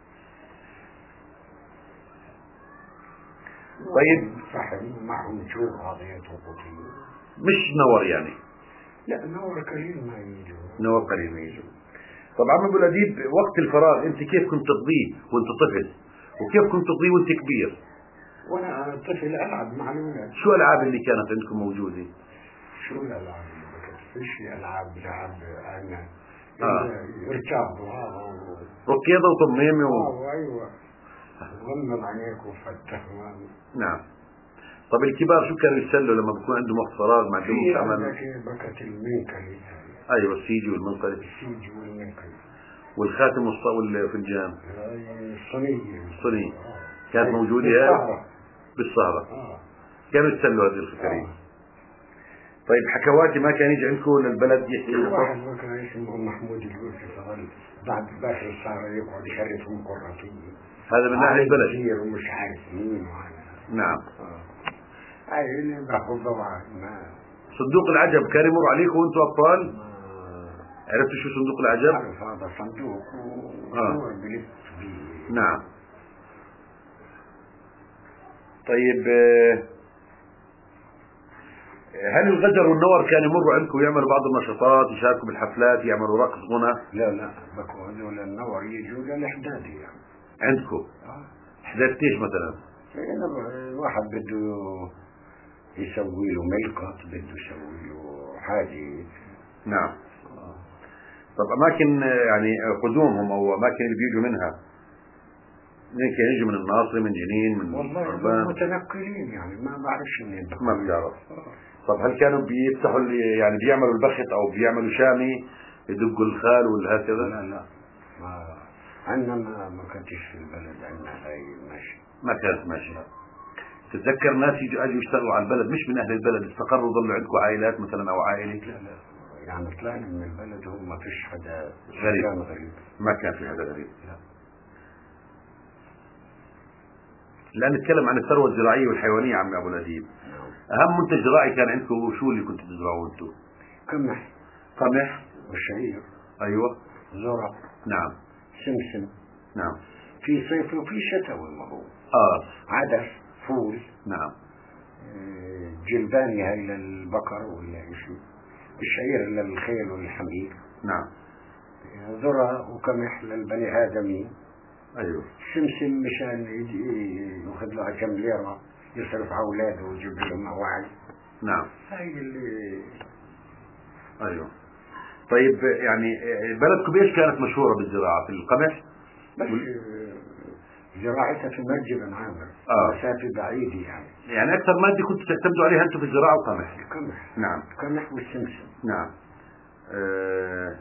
طيب. فحم معهم شو هذا مش نور يعني؟ لا، نور قليل ما يجوا. نور قليل ما يجوا. طبعا ابو الاديب، وقت الفراغ انت كيف كنت تقضيه وانت طفل، وكيف كنت تقضيه وانت كبير؟ وانا طفل العب مع الاولاد. شو الالعاب اللي كانت عندكم موجوده؟ شو الالعاب اللي ما كانت فيش العاب لعب انا اه اركاب وهذا ركيضه وطميمه و... اه ايوه غمض عينيك وفتح. نعم. طب الكبار شو كانوا يتسلوا لما بكون عندهم وقت فراغ ما عندهم في عمل؟ عندك بكت المنكلي. ايوه السيجي والمنقلب. السيجي والمنكلي والخاتم والص... والفنجان. الصينية. الصينية كانت موجودة بالسهرة. بالسهرة. آه. كانوا يتسلوا هذه الفكرين. آه. طيب حكواتي ما كان يجي عندكم للبلد يحكي في واحد قصص؟ ما كان اسمه محمود اليوسف فضل بعد باخر السهرة يقعد يشرفهم قرطين. هذا من أهل البلد. كثير ومش عارف مين وهذا. نعم. آه. هاي اللي باخذ ضوعات ما. صندوق العجب كان يمر عليكم وانتم أطفال؟ عرفتوا شو صندوق العجب؟ عارف هذا صندوق آه. بلف نعم. طيب هل الغجر والنور كانوا يمروا عندكم ويعملوا بعض النشاطات، يشاركوا بالحفلات، يعملوا رقص غنى؟ لا لا بكو هذول النور يجوا للإحدادي يعني. عندكم؟ اه. إحداد ايش مثلا؟ الواحد بده يسوي له ملقط، بده يسوي له حاجة. نعم. آه. طب أماكن يعني قدومهم أو أماكن اللي بيجوا منها من كان يجوا من الناصري، من جنين، من والله متنقلين يعني ما بعرفش منين. ما بتعرف. طب هل كانوا بيفتحوا يعني بيعملوا البخت أو بيعملوا شامي يدقوا الخال والهكذا؟ لا لا ما عندنا ما ما كنتش في البلد عندنا هاي ماشي. ما كانت ماشي. تتذكر ناس يجوا اجوا يشتغلوا على البلد مش من اهل البلد استقروا ظلوا عندكم عائلات مثلا او عائله؟ لا لا يعني طلعنا من البلد هو ما فيش حدا غريب. كان غريب. ما كان في حدا غريب. لا. الان نتكلم عن الثروه الزراعيه والحيوانيه عمي ابو الاديب. اهم منتج زراعي كان عندكم شو اللي كنتوا تزرعوه انتم؟ قمح. قمح والشعير. ايوه. ذرة. نعم. سمسم. نعم. في صيف وفي شتوي ما هو. اه. عدس. فول. نعم. جلباني هاي للبقر ولا شيء. الشعير للخيل والحمير. نعم. ذرة وقمح للبني آدمين. ايوه. سمسم مشان ياخذ لها كم ليرة يصرف على اولاده ويجيب لهم مواعي. نعم. هاي اللي. ايوه. طيب يعني بلدكم ايش كانت مشهورة بالزراعة؟ في القمح؟ بس زراعتها في مرج بن عامر. اه. مسافة بعيدة يعني. يعني اكثر مادة كنتوا تعتمدوا عليها انتم في الزراعة القمح؟ القمح. نعم. القمح والسمسم. نعم. أه...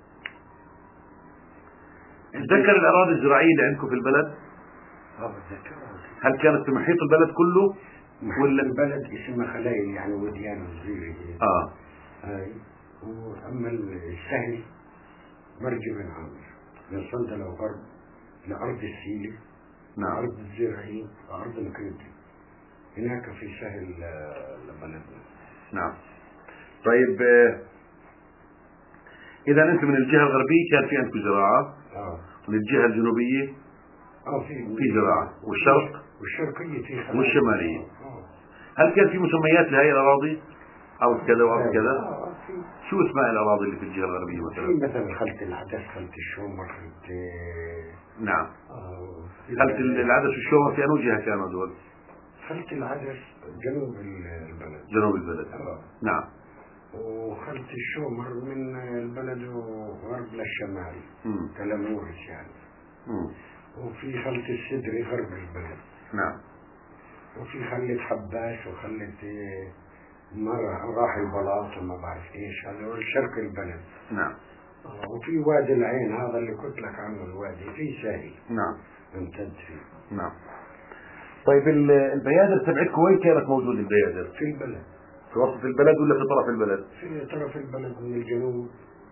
تذكر الاراضي الزراعية اللي عندكم في البلد؟ اه بتذكرها. هل كانت في محيط البلد كله؟ ولا البلد اسمها خلايل يعني وديان صغيرة. اه. هاي. واما السهل مرج بن عامر من صندل الغرب لأرض السيلة. نعم. أرض الزراعيين وأرض الكريتي. هناك في سهل لبلدنا. نعم. طيب آه إذا أنت من الجهة الغربية كان في عندكم زراعة. آه. من الجهة الجنوبية آه في في زراعة. والشرق والشرقية في خلاص. والشمالية. آه. هل كان في مسميات لهذه الأراضي؟ أرض كذا وأرض كذا؟ آه في. شو اسماء الأراضي اللي في الجهة الغربية مثلا؟ في مثلا خلة العدس، خلة الشومر، خلة. نعم. آه. خلة العدس والشومر في أنو جهة كانوا دول؟ خلة العدس جنوب البلد. جنوب البلد. آه. نعم. وخلة الشومر من البلد وغرب للشمال. كلامورس يعني. مم. وفي خلة السدري غرب البلد. نعم. وفي خلة حباش وخلة مرة راح البلاط وما بعرف ايش هذا هو شرق البلد. نعم. وفي وادي العين هذا اللي قلت لك عنه الوادي في ساهي. نعم. امتد فيه. نعم. طيب البيادر تبعتكم وين كانت موجودة البيادر؟ في البلد. في وسط البلد ولا في طرف البلد؟ في طرف البلد من الجنوب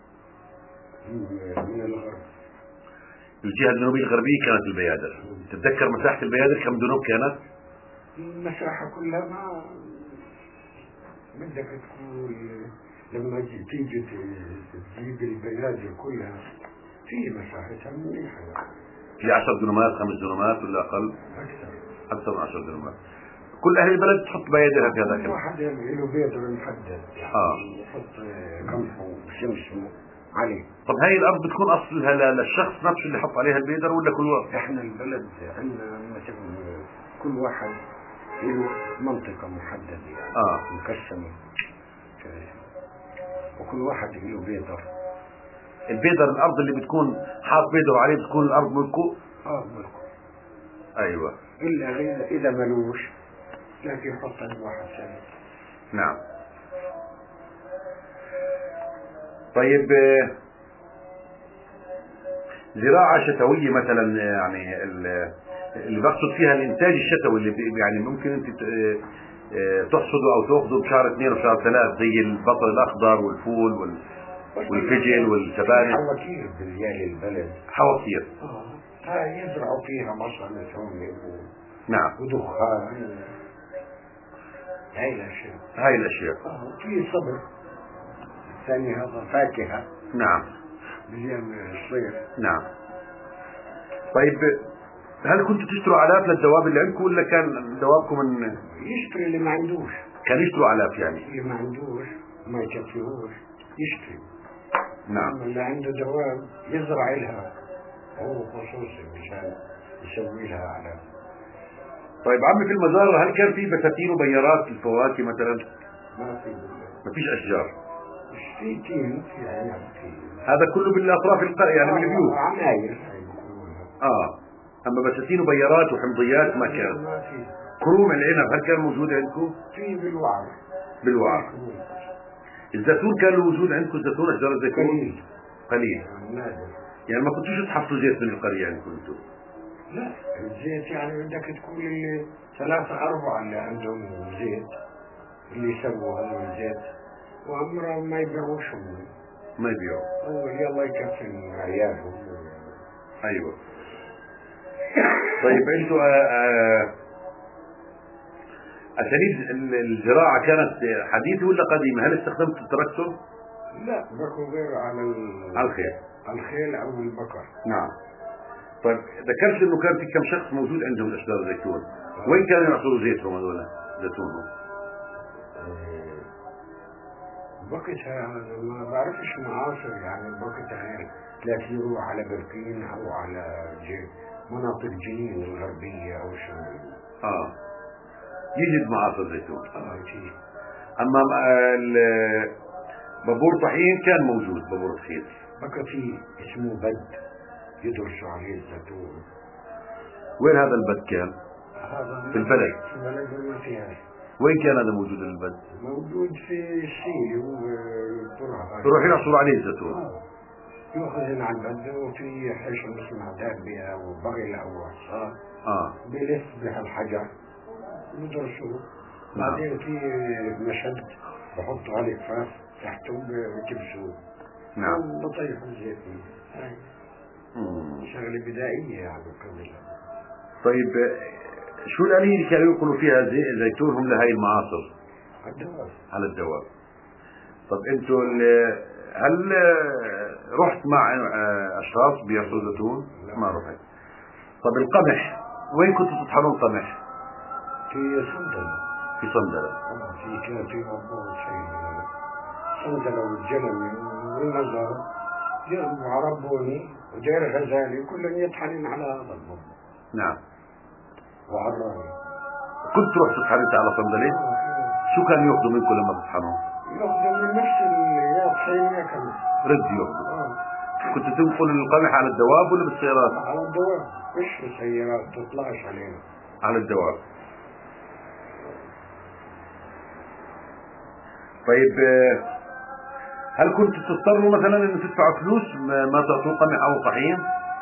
من الغرب. الجهة الجنوبية الغربية كانت البيادر. تتذكر مساحة البيادر كم دنوب كانت؟ المساحة كلها ما بدك تقول لما تيجي تجيب البيادر كلها في مساحتها منيحة يعني. في عشر دنومات خمس دنومات ولا أقل؟ أكثر. أكثر من عشر دنومات. كل أهل البلد تحط بيادر هكذا كذا. واحد له بيادر محدد يعني. آه. يحط قمح وسمسم عليه. طب هاي الارض بتكون اصلها للشخص نفسه اللي حط عليها البيدر ولا كل واحد؟ احنا البلد عندنا مثلا كل واحد له منطقة محددة يعني اه مقسمة، وكل واحد له بيدر. البيدر الارض اللي بتكون حاط بيدر عليه بتكون الارض ملكه؟ اه ملكه. ايوه. الا اذا اذا ملوش لكن يحط له واحد ثاني. نعم. طيب زراعة شتوية مثلا، يعني اللي بقصد فيها الانتاج الشتوي اللي يعني ممكن انت تحصده او تاخذه بشهر اثنين وشهر ثلاث، زي البصل الاخضر والفول والفجل والسبانخ. حواكير بريال البلد. حواكير. اه هاي يزرعوا فيها مصر ثومي نعم ودخان. هاي الاشياء. هاي الاشياء. اه في صبر. ثاني هذا فاكهة. نعم. بزيان الصيف. نعم. طيب هل كنتوا تشتروا آلاف للدواب اللي عندكم ولا كان دوابكم من يشتري اللي ما عندوش؟ كان يشتروا آلاف يعني. اللي ما عندوش ما يكفيهوش يشتري. نعم. اللي عنده دواب يزرع لها هو خصوصي مشان يسوي لها على. طيب عمي في المزارع هل كان في بساتين وبيارات الفواكه مثلا؟ ما في. ما فيش أشجار. في تين في عنب في. هذا كله بالأطراف القرية يعني بالبيوت. آه عماير. اه اما بساتين وبيارات وحمضيات ما كان. ما في. كروم العنب هل كان موجود عندكم؟ في بالوعر. بالوعر. الزيتون كان له وجود عندكم؟ الزيتون اشجار الزيتون قليل قليل. نادر. يعني ما كنتوش تحصلوا زيت من القرية يعني كنتوا؟ لا الزيت يعني بدك تقول اللي ثلاثة أربعة اللي عندهم زيت اللي يسووا هذا الزيت وعمرهم ما يبيعوش ما يبيعوا. هو يلا يكفي عياله. ايوه. طيب انتوا اساليب الزراعه كانت حديثه ولا قديمه؟ هل استخدمت التراكتور؟ لا بكون غير على على الخيل. على الخيل او البقر. نعم. طيب ذكرت انه كان في كم شخص موجود عندهم اشجار الزيتون، وين كانوا يحصلوا زيتهم هذول زيتونهم؟ وقتها ما بعرفش معاصر يعني وقتها غير، لكن يروح على بركين او على مناطق جنين الغربية او شمال. اه يجد معاصر زيتون. اه يجي. اما بابور طحين كان موجود، بابور طحين. بقى في اسمه بد يدرسوا عليه الزيتون. وين هذا البد كان؟ هذا في البلد. في البلد ما فيها. وين كان هذا موجود البد؟ موجود في السيل وطرها. يروحون يحصلوا عليه الزيتون. آه. يأخذون على البد وفي حيشة اسمها دابية وبغل أو عصا. اه بلف بها الحجر يدرسوه. نعم. بعدين في مشد بحطوا عليه فاس تحته ويكبسوه. نعم. بطيحوا الزيت فيه. هاي شغلة بدائية يعني قبل. طيب شو الآلية اللي كانوا ينقلوا فيها زي زيتونهم لهي المعاصر؟ الدواب. على الدواب. طب انتوا هل رحت مع اشخاص بيحصلوا زيتون؟ ما رحت. طب القمح وين كنتوا تطحنون القمح؟ في صندلة. في صندلة. اه في كان في أربعة شيء صندلة والجلمي والمزار جنب عربوني ودير غزالي كلهم يطحنون على هذا الضب. نعم. وعراني. كنت تروح تطحن انت على صندلة؟ شو كانوا ياخذوا منكم لما تطحنوا؟ ياخذوا من نفس يا طحين يا قمح. رد ياخذوا. اه. كنت تنقل القمح على الدواب ولا بالسيارات؟ على الدواب، مش بالسيارات تطلعش علينا. على الدواب. طيب هل كنت تضطروا مثلا ان تدفعوا فلوس ما تعطوا قمح او طحين؟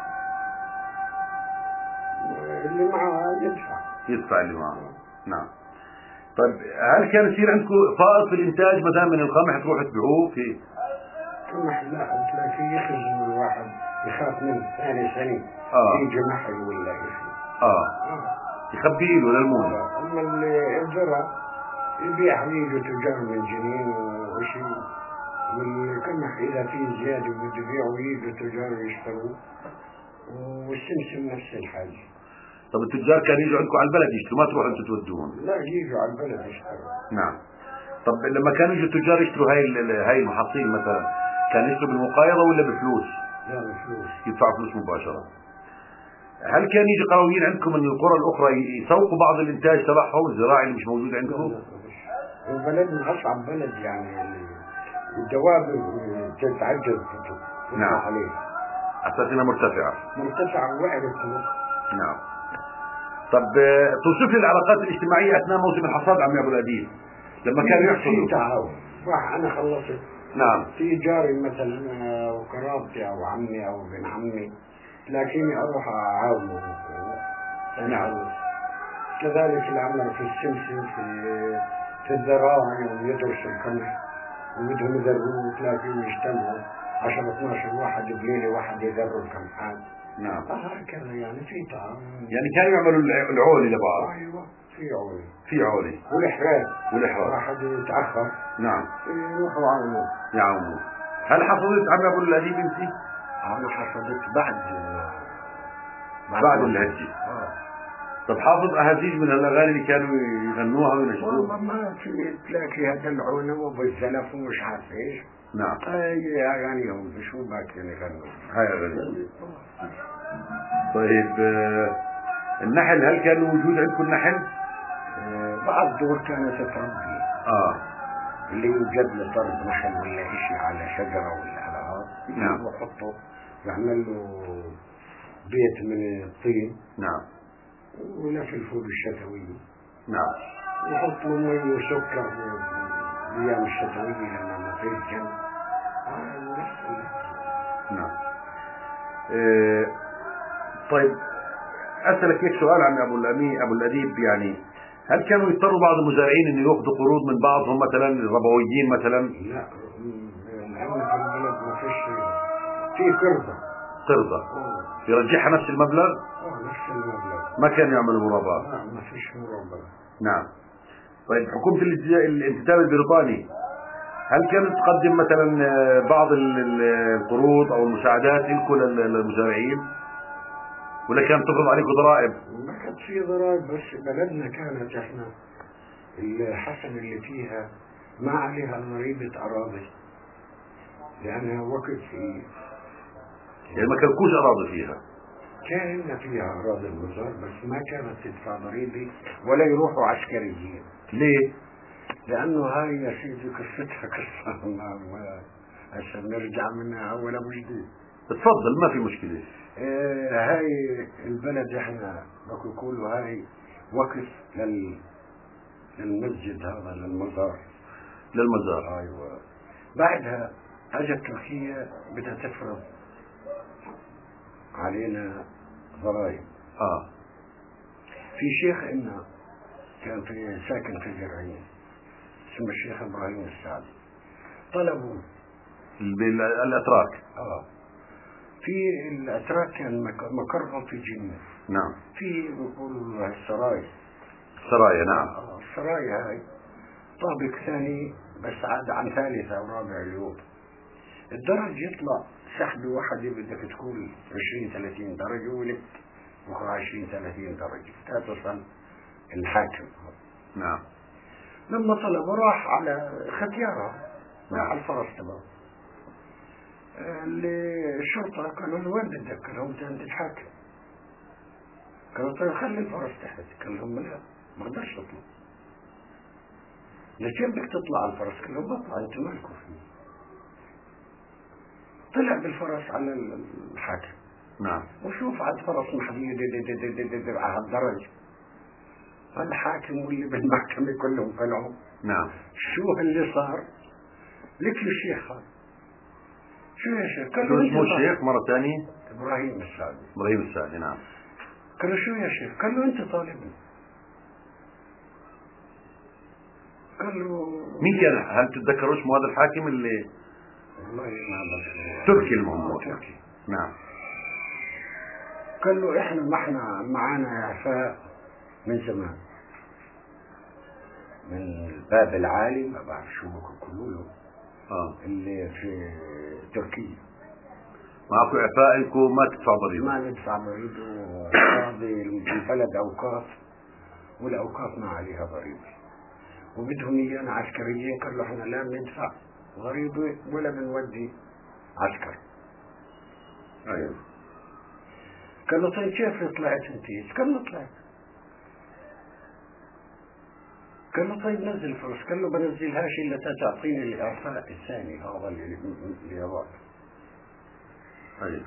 اللي معه يدفع. يدفع اللي معه. نعم. طيب هل كان يصير عندكم فائض في الانتاج مثلا من القمح تروحوا تبيعوه في قمح؟ لا تلاقي يخزن الواحد يخاف منه ثاني سنة. اه يجي محل ولا شيء. اه يخبي له للمونة. اما اللي الذرة يبيع يجوا تجار من جنين وشيء، والقمح اذا فيه زيادة بده يبيعوا يجوا تجار يشتروا، والسمسم نفس الحاجة. طب التجار كانوا يجوا عندكم على البلد يشتروا، ما تروحوا انتم تودوهم؟ لا يجوا على البلد يشتروا. نعم. طب لما كانوا يجوا التجار يشتروا هاي هاي المحاصيل مثلا، كان يشتري بالمقايضة ولا بفلوس؟ لا بفلوس. يدفع فلوس مباشرة. هل كان يجي قرويين عندكم من القرى الأخرى يسوقوا بعض الإنتاج تبعهم الزراعي اللي مش موجود عندكم؟ وبلدنا أصعب بلد يعني الدواب تتعجز نعم عليه. أساس إنها مرتفعة. مرتفعة وعرت. نعم. طب توصف لي العلاقات الاجتماعية أثناء موسم الحصاد عمي أبو الأديب لما كانوا يحصدوا؟ في تعاون. راح أنا خلصت. نعم. في جاري مثلا وقرابتي أو عمي أو ابن عمي لكني أروح أعاونه. نعم. كذلك العمل في السمسم في في الزراعة ويدرسوا القمح وبدهم يذروه تلاقيهم يجتمعوا عشرة اثناشر واحد بليلة واحد يذروا القمحات. نعم. هكذا يعني في تعاون. يعني كانوا يعملوا العولة لبعض. أيوة في عولة. في عولة. والإحراج. والإحراج. واحد يتأخر. نعم. يروحوا يعاونوه. يعاونوه. هل حصدت عمي أبو الأديب أنت؟ أنا حصدت بعد بعد, بعد الهجة. آه. طب حافظ أهازيج من الأغاني اللي كانوا يغنوها وينشدوها؟ والله ما في تلاقي هذا العونة وبالزلف ومش عارف ايش. نعم. هاي أغانيهم شو باكين يغنوا. هاي أغاني. طيب النحل هل كان موجود عندكم النحل؟ آه بعض دور كانت تربي. اه. اللي يوجد له طرد نحل ولا شيء على شجرة ولا على هذا. نعم. وحطه يعمل له بيت من الطين. نعم. ونفي الفول الشتوي. نعم. وحط له مي وسكر الايام الشتويه لما ما فيش جن. نعم. إيه طيب اسالك هيك سؤال عن ابو الامين ابو الاديب، يعني هل كانوا يضطروا بعض المزارعين انه ياخذوا قروض من بعضهم مثلا الربويين مثلا؟ لا لان في البلد ما فيش في قرضه. قرضه يرجعها نفس المبلغ؟ اه نفس المبلغ. ما كانوا يعملوا مرابطه؟ لا ما فيش مرابطه. نعم. طيب حكومة الانتداب البريطاني هل كانت تقدم مثلا بعض القروض او المساعدات لكم للمزارعين؟ ولا كانت تفرض عليكم ضرائب؟ ما كانت في ضرائب، بس بلدنا كانت احنا الحسن اللي فيها ما عليها ضريبة أراضي لأنها وقت في يعني ما كلكوش أراضي فيها؟ كان فيها أراضي المزار بس ما كانت تدفع ضريبة ولا يروحوا عسكريين. ليه؟ لأنه هاي يا سيدي قصتها قصة ما هسه نرجع منها أول وجديد. تفضل ما في مشكلة. آه هاي البلد احنا بقول هاي وقف لل للمسجد هذا للمزار. للمزار. ايوه. بعدها اجت تركيا بدها تفرض علينا ضرائب. اه. في شيخ إنا كان في ساكن في الجرعين اسمه الشيخ ابراهيم السعدي طلبوا الاتراك. اه في الاتراك كان مقرهم في جنة. نعم. في بيقولوا السرايا. السرايا نعم. آه السرايا هاي طابق ثاني بس عاد عن ثالثة او رابع اليوم الدرج يطلع سحب واحد بدك تقول عشرين ثلاثين درجة ولك بكره عشرين ثلاثين درجة تصل الحاكم. نعم. لما طلب راح على ختيارة راح على الفرس تبعه الشرطة قالوا له وين بدك؟ قال لهم انت تتحاكم. قالوا طيب خلي الفرس تحت. قال لهم لا ما اقدرش اطلع. لكن بدك تطلع على الفرس؟ قال لهم بطلع انتوا مالكم فيه. طلع بالفرس على الحاكم. نعم. وشوف على الفرس محدود على الدرج الحاكم واللي بالمحكمة كلهم طلعوا. نعم. شو اللي صار؟ لك الشيخ هذا شو يا شيخ؟ قال له اسمه الشيخ مرة ثانية؟ ابراهيم السعدي. ابراهيم السعدي نعم. قال له شو يا شيخ؟ قال له انت طالبني. قال له مين كان؟ هل تتذكروا اسمه هذا الحاكم اللي والله ما بذكره. تركي المهم. تركي. نعم. قال له احنا ما احنا معانا اعفاء من زمان من الباب العالي ما بعرف شو بيقولوا له اه اللي في تركيا. معكم اعفاء انكم ما تدفعوا ضريبه؟ ما ندفع ضريبه وقاضي البلد اوقاف والاوقاف ما عليها ضريبه وبدهم ايانا عسكريين. قال له احنا لا بندفع ضريبه ولا بنودي عسكر. ايوه. قال له طيب كيف طلعت انت؟ قال له طلعت. قال له طيب نزل فلوس. قال له بنزلهاش الا تعطيني الاعفاء الثاني هذا اللي اللي يبغى. ايوه.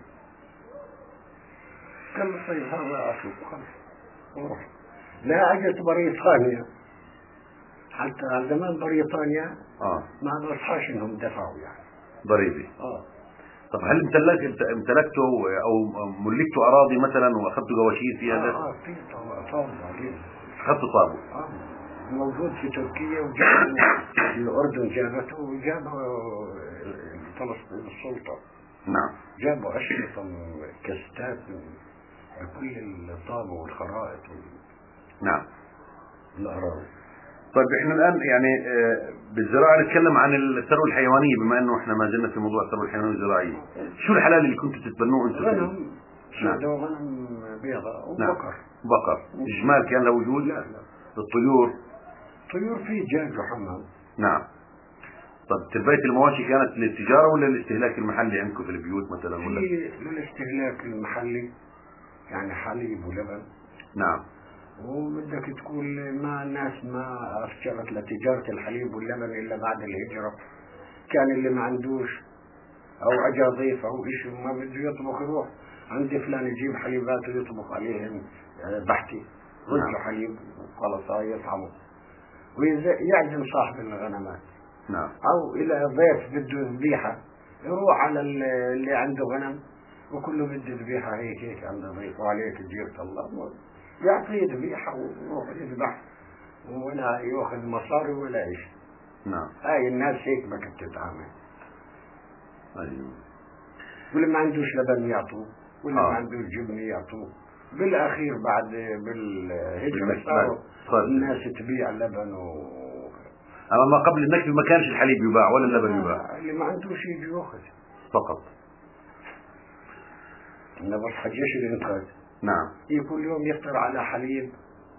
قال له طيب هذا اعفوك خلاص. لا اجت بريطانيا، حتى على زمان بريطانيا اه ما نصحاش انهم دفعوا يعني ضريبي. اه. طب هل امتلكت امتلكتوا او ملكتوا اراضي مثلا واخذتوا جواشيس في هذا؟ اه اه في طابع اخذتوا طابو؟ اه موجود في تركيا، وجابوا الاردن جابته، وجابوا فلسطين السلطه. نعم. جابوا اشرطه كاستات بكل الطابو والخرائط وال... نعم. الاراضي. طيب احنا الان يعني بالزراعه نتكلم عن الثروه الحيوانيه، بما انه احنا ما زلنا في موضوع الثروه الحيوانيه الزراعيه. شو الحلال اللي كنتوا تتبنوه انتم؟ غنم نعم. سوداء وغنم بيضاء وبقر. نعم. بقر. الجمال كان له وجود؟ لا لا. الطيور؟ طيور في دجاج وحمام. نعم. طب تربية المواشي كانت للتجارة ولا للاستهلاك المحلي عندكم في البيوت مثلا ولا؟ في للاستهلاك المحلي يعني حليب ولبن. نعم. وبدك تقول ما الناس ما أفكرت لتجارة الحليب واللبن إلا بعد الهجرة. كان اللي ما عندوش أو أجا ضيف أو إشي ما بده يطبخ يروح عند فلان يجيب حليبات ويطبخ عليهم بحتي رجل حليب وخلص يطعمه ويعزم صاحب الغنمات. نعم. أو إلى ضيف بده ذبيحة يروح على اللي عنده غنم وكله بده ذبيحة هيك هيك عند ضيف وعليك جيرة الله يعطيه ذبيحة ويروح يذبح ولا يأخذ مصاري ولا شيء. نعم. هاي الناس هيك ما كنت تتعامل. أيوه. واللي ما عندوش لبن يعطوه، واللي آه. ما عندوش جبن يعطوه. بالأخير بعد بالهجرة صاروا الناس تبيع لبن و أما ما قبل النكبة ما كانش الحليب يباع ولا اللبن يباع. اللي ما عندوش يجي يأخذ فقط. إنه بس حجيش الإنقاذ. نعم. كل يوم يفطر على حليب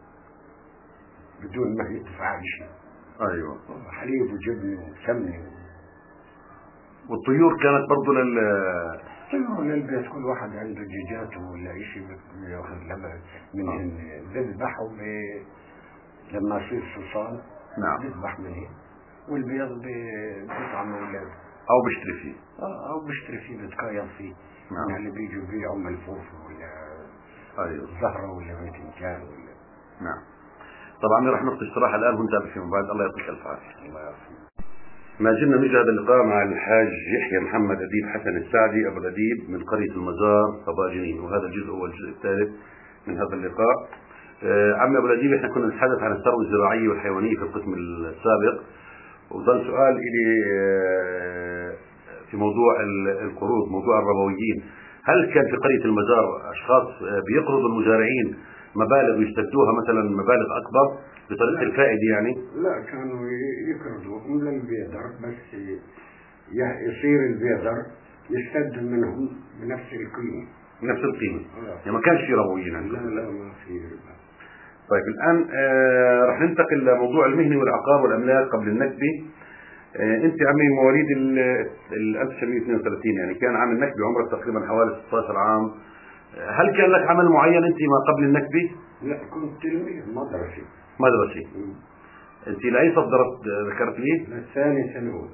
بدون ما يدفع شيء. أيوة. حليب وجبن وسمنة. والطيور كانت برضو لل طيور للبيت، كل واحد عنده دجاجاته ولا شيء ياخذ لبن منهن بذبحوا ب... لما يصير صوصان. نعم. بذبح منهن والبيض بيطعم أولاده. أو بيشتري فيه. آه أو بيشتري فيه بتقايض فيه. نعم. اللي بيجوا بيعوا ملفوف ولا أيوه. زهرة ولا باذنجان ولا. نعم. طبعا راح نقطة استراحة الآن ونتابع فيما بعد. الله يعطيك الف عافية. الله يعافيك. ما زلنا نجد هذا اللقاء مع الحاج يحيى محمد أديب حسن السعدي أبو الأديب من قرية المزار صبا جنين، وهذا الجزء هو الجزء الثالث من هذا اللقاء. آه عمي أبو الأديب، احنا كنا نتحدث عن الثروة الزراعية والحيوانية في القسم السابق، وظل سؤال إلي آه في موضوع القروض، موضوع الربويين. هل كان في قرية المزار أشخاص بيقرضوا المزارعين مبالغ يستدوها مثلا مبالغ أكبر بطريقة الفائدة يعني؟ لا، كانوا يقرضوهم للبيدر بس يصير البيدر يستد منهم بنفس القيمة. بنفس القيمة. يعني ما كانش في ربويين عندكم؟ لا لا ما في ربا. طيب الآن آه رح ننتقل لموضوع المهني والعقار والأملاك قبل النكبة. آه انت عمي مواليد ال ألف وتسعمئة واثنين وثلاثين، يعني كان عام النكبة عمرك تقريبا حوالي ستة عشر عام. هل كان لك عمل معين انت ما قبل النكبة؟ لا، كنت تلميذ مدرسي. مدرسي. انت لاي صف درست ذكرت لي؟ للثاني ثانوي.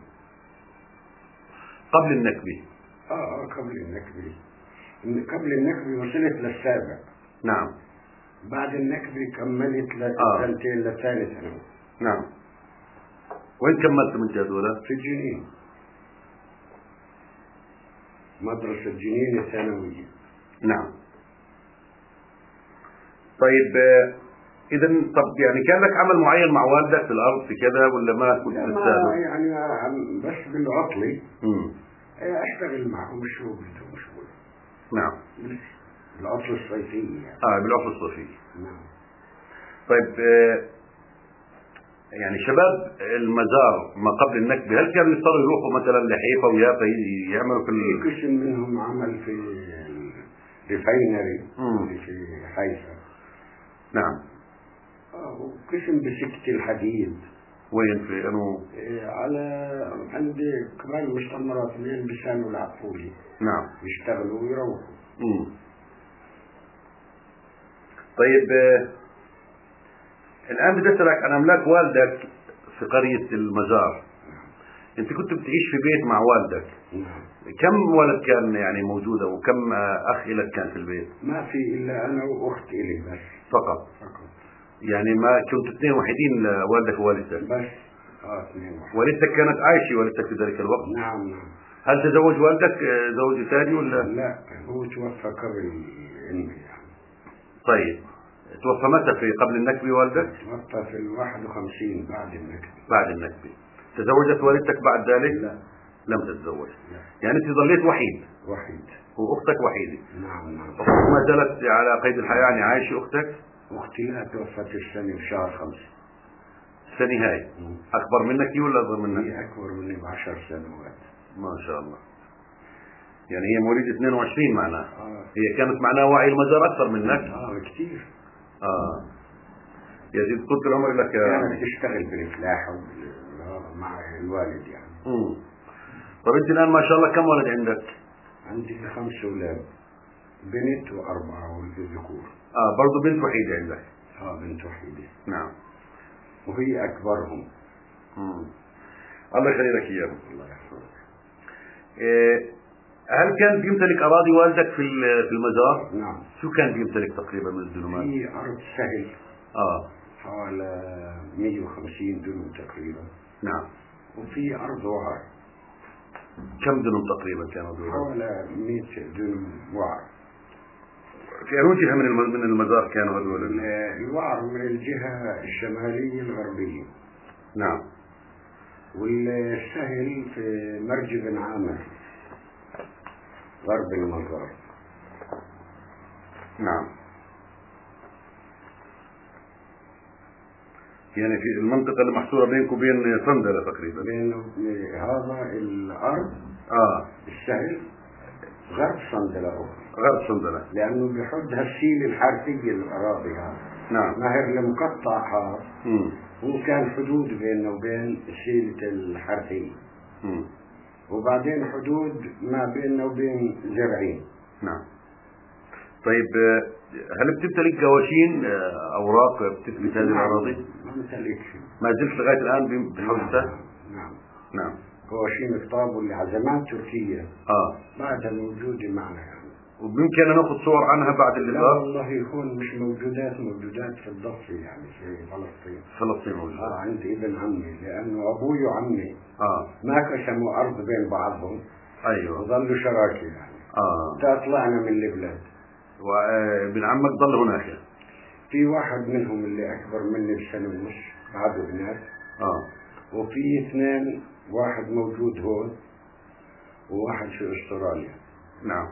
قبل النكبة؟ اه اه قبل النكبة. قبل النكبة وصلت للسابع. نعم. بعد النكبة كملت لسنتين آه. للثاني ثانوي. نعم. وين كملت من هذول؟ في جنين، مدرسة جنين الثانوية. نعم. طيب اذا طب يعني كان لك عمل معين مع والدك في الارض في كذا ولا ما كنت بتساعده؟ يعني بس بالعطلة امم اشتغل معهم شو بدهم شو. نعم. بالعطلة الصيفية يعني. اه بالعطلة الصيفية. نعم. طيب آه يعني شباب المزار ما قبل النكبة هل كانوا يضطروا يروحوا مثلا لحيفا ويافا يعملوا في ال... في قسم منهم عمل في ريفاينري في حيفا. نعم. اه وقسم بسكة الحديد. وين في انه؟ إيه، على عندي كمان مستعمرات من بسان والعقولي. نعم. يشتغلوا ويروحوا. امم طيب آه، الان بدي اسالك عن املاك والدك في قرية المزار. انت كنت بتعيش في بيت مع والدك. نعم. كم ولد كان يعني موجودة وكم آه، اخ لك كان في البيت؟ ما في الا انا واخت الي بس. فقط؟ فقط. يعني ما كنتوا اثنين وحيدين والدك ووالدتك؟ بس اه اثنين وحيد. والدتك كانت عايشة والدتك في ذلك الوقت؟ نعم نعم. هل تزوج والدك آه، زوج ثاني ولا؟ لا هو توفى قبل امي يعني. طيب توفى متى؟ في قبل النكبة والدك؟ توفى في الواحد وخمسين بعد النكبة. بعد النكبة. تزوجت والدتك بعد ذلك؟ لا لم تتزوج. لا. يعني انت ظليت وحيد وحيد. واختك وحيدة. نعم نعم. اختك ما زالت على قيد الحياة يعني عايشة اختك؟ اختي لا توفت السنة في شهر خمسة. السنة هاي اكبر منك هي ولا اصغر منك؟ هي اكبر مني بعشر سنوات. ما شاء الله. يعني هي مواليد اثنين وعشرين معناها. آه. هي كانت معناها وعي المزار اكثر منك. اه كثير. اه يزيد طول العمر لك. كانت تشتغل بالفلاحة وبال- مع الوالد يعني. امم طب انت الان ما شاء الله كم ولد عندك؟ عندي خمس اولاد، بنت واربعة ولد ذكور. اه برضه بنت وحيدة عندك؟ اه بنت وحيدة. نعم. وهي اكبرهم. امم الله يخلي لك اياهم. الله يحفظك. إيه هل كان بيمتلك اراضي والدك في في المزار؟ نعم. شو كان بيمتلك تقريبا من الدنومات؟ في ارض سهل. اه حوالي مية وخمسين دنم تقريبا. نعم. وفي ارض وعر. كم دنم تقريبا كانوا دول؟ حوالي مية دنم وعر. في أي جهة من الم- من المزار كانوا هذول؟ ال- الوعر من الجهة الشمالية الغربية. نعم. والسهل في مرج بن عامر غرب المزار. نعم. يعني في المنطقة اللي محصورة بينك وبين صندلة تقريبا. بين هذا الأرض اه السهل غرب صندلة أخرى. غرب صندلة. لأنه بحدها السيل الحرثية الأراضي هذا. نعم. نهر المقطع هذا امم هو كان حدود بينه وبين سيلة الحرثية. امم وبعدين حدود ما بيننا وبين زرعين. نعم. طيب آه، هل بتمتلك قواشين آه، اوراق بتثبت هذه الاراضي؟ ما امتلكش. ما زلت لغاية الآن بحوزتها؟ نعم. نعم. قواشين خطاب واللي على زمان تركيا اه بعدها موجودة معنا يعني. وبيمكن أن ناخذ صور عنها بعد لا اللقاء؟ والله هون مش موجودات، موجودات في الضفة يعني في فلسطين. فلسطين موجودة. اه عندي ابن عمي لأنه أبوي وعمي اه ما قسموا أرض بين بعضهم. ايوه. وظلوا شراكة يعني. اه تا طلعنا من البلاد. وابن عمك ضل هناك؟ في واحد منهم اللي أكبر مني بسنة ونص بعده هناك. اه وفي اثنين، واحد موجود هون وواحد في أستراليا. نعم.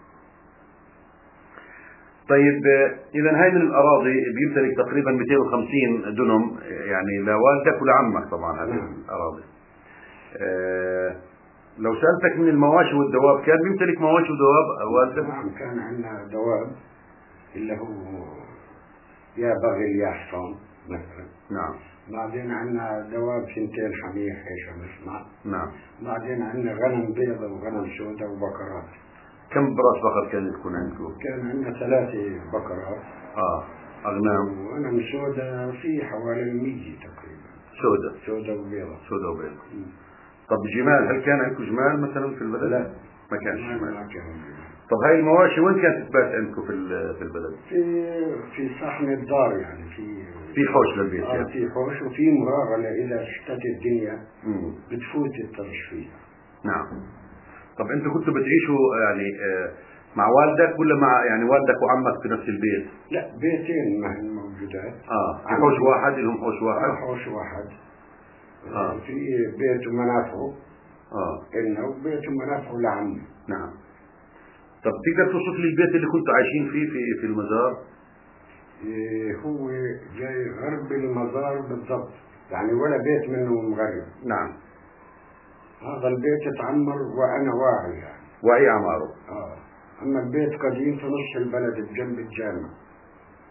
طيب إذا هاي من الأراضي بيمتلك تقريبا مئتين وخمسين دنم يعني لوالدك ولعمك طبعا هذه نعم. الأراضي. آه لو سألتك من المواشي والدواب كان بيمتلك مواشي ودواب والدك؟ نعم كان عندنا دواب اللي هو يا بغل يا حصان مثلا. نعم. بعدين عندنا دواب سنتين حمير ايش نسمع. نعم. بعدين عندنا غنم بيضة وغنم سوداء وبقرات. كم براس بقر كان يكون عندكم؟ كان عندنا ثلاثة بقرات. اه أغنام. وغنم سوداء في حوالي المية تقريبا. سوداء. سوداء وبيضة. سوداء وبيض. طب جمال، هل كان عندكم جمال مثلا في البلد؟ لا ما كانش جمال. ما كان. طب هاي المواشي وين كانت تبات عندكم في في البلد؟ في في صحن الدار يعني في في حوش للبيت آه يعني. في حوش وفي مراغلة إذا اشتت الدنيا مم. بتفوت الطرش فيها. نعم. طب انتوا كنتوا بتعيشوا يعني آه مع والدك ولا مع يعني والدك وعمك في نفس البيت؟ لا بيتين ما هن موجودات. اه في حوش واحد لهم حوش واحد؟ آه حوش واحد. آه. في بيت ومنافعه اه إنه وبيت ومنافعه لعمي. نعم. طب تقدر توصف لي البيت اللي كنتوا عايشين فيه في في المزار؟ إيه هو جاي غرب المزار بالضبط يعني ولا بيت منه مغرب. نعم. هذا البيت اتعمر وأنا واعي يعني. وأي أعماره؟ آه. أما البيت قديم في نص البلد بجنب الجامع.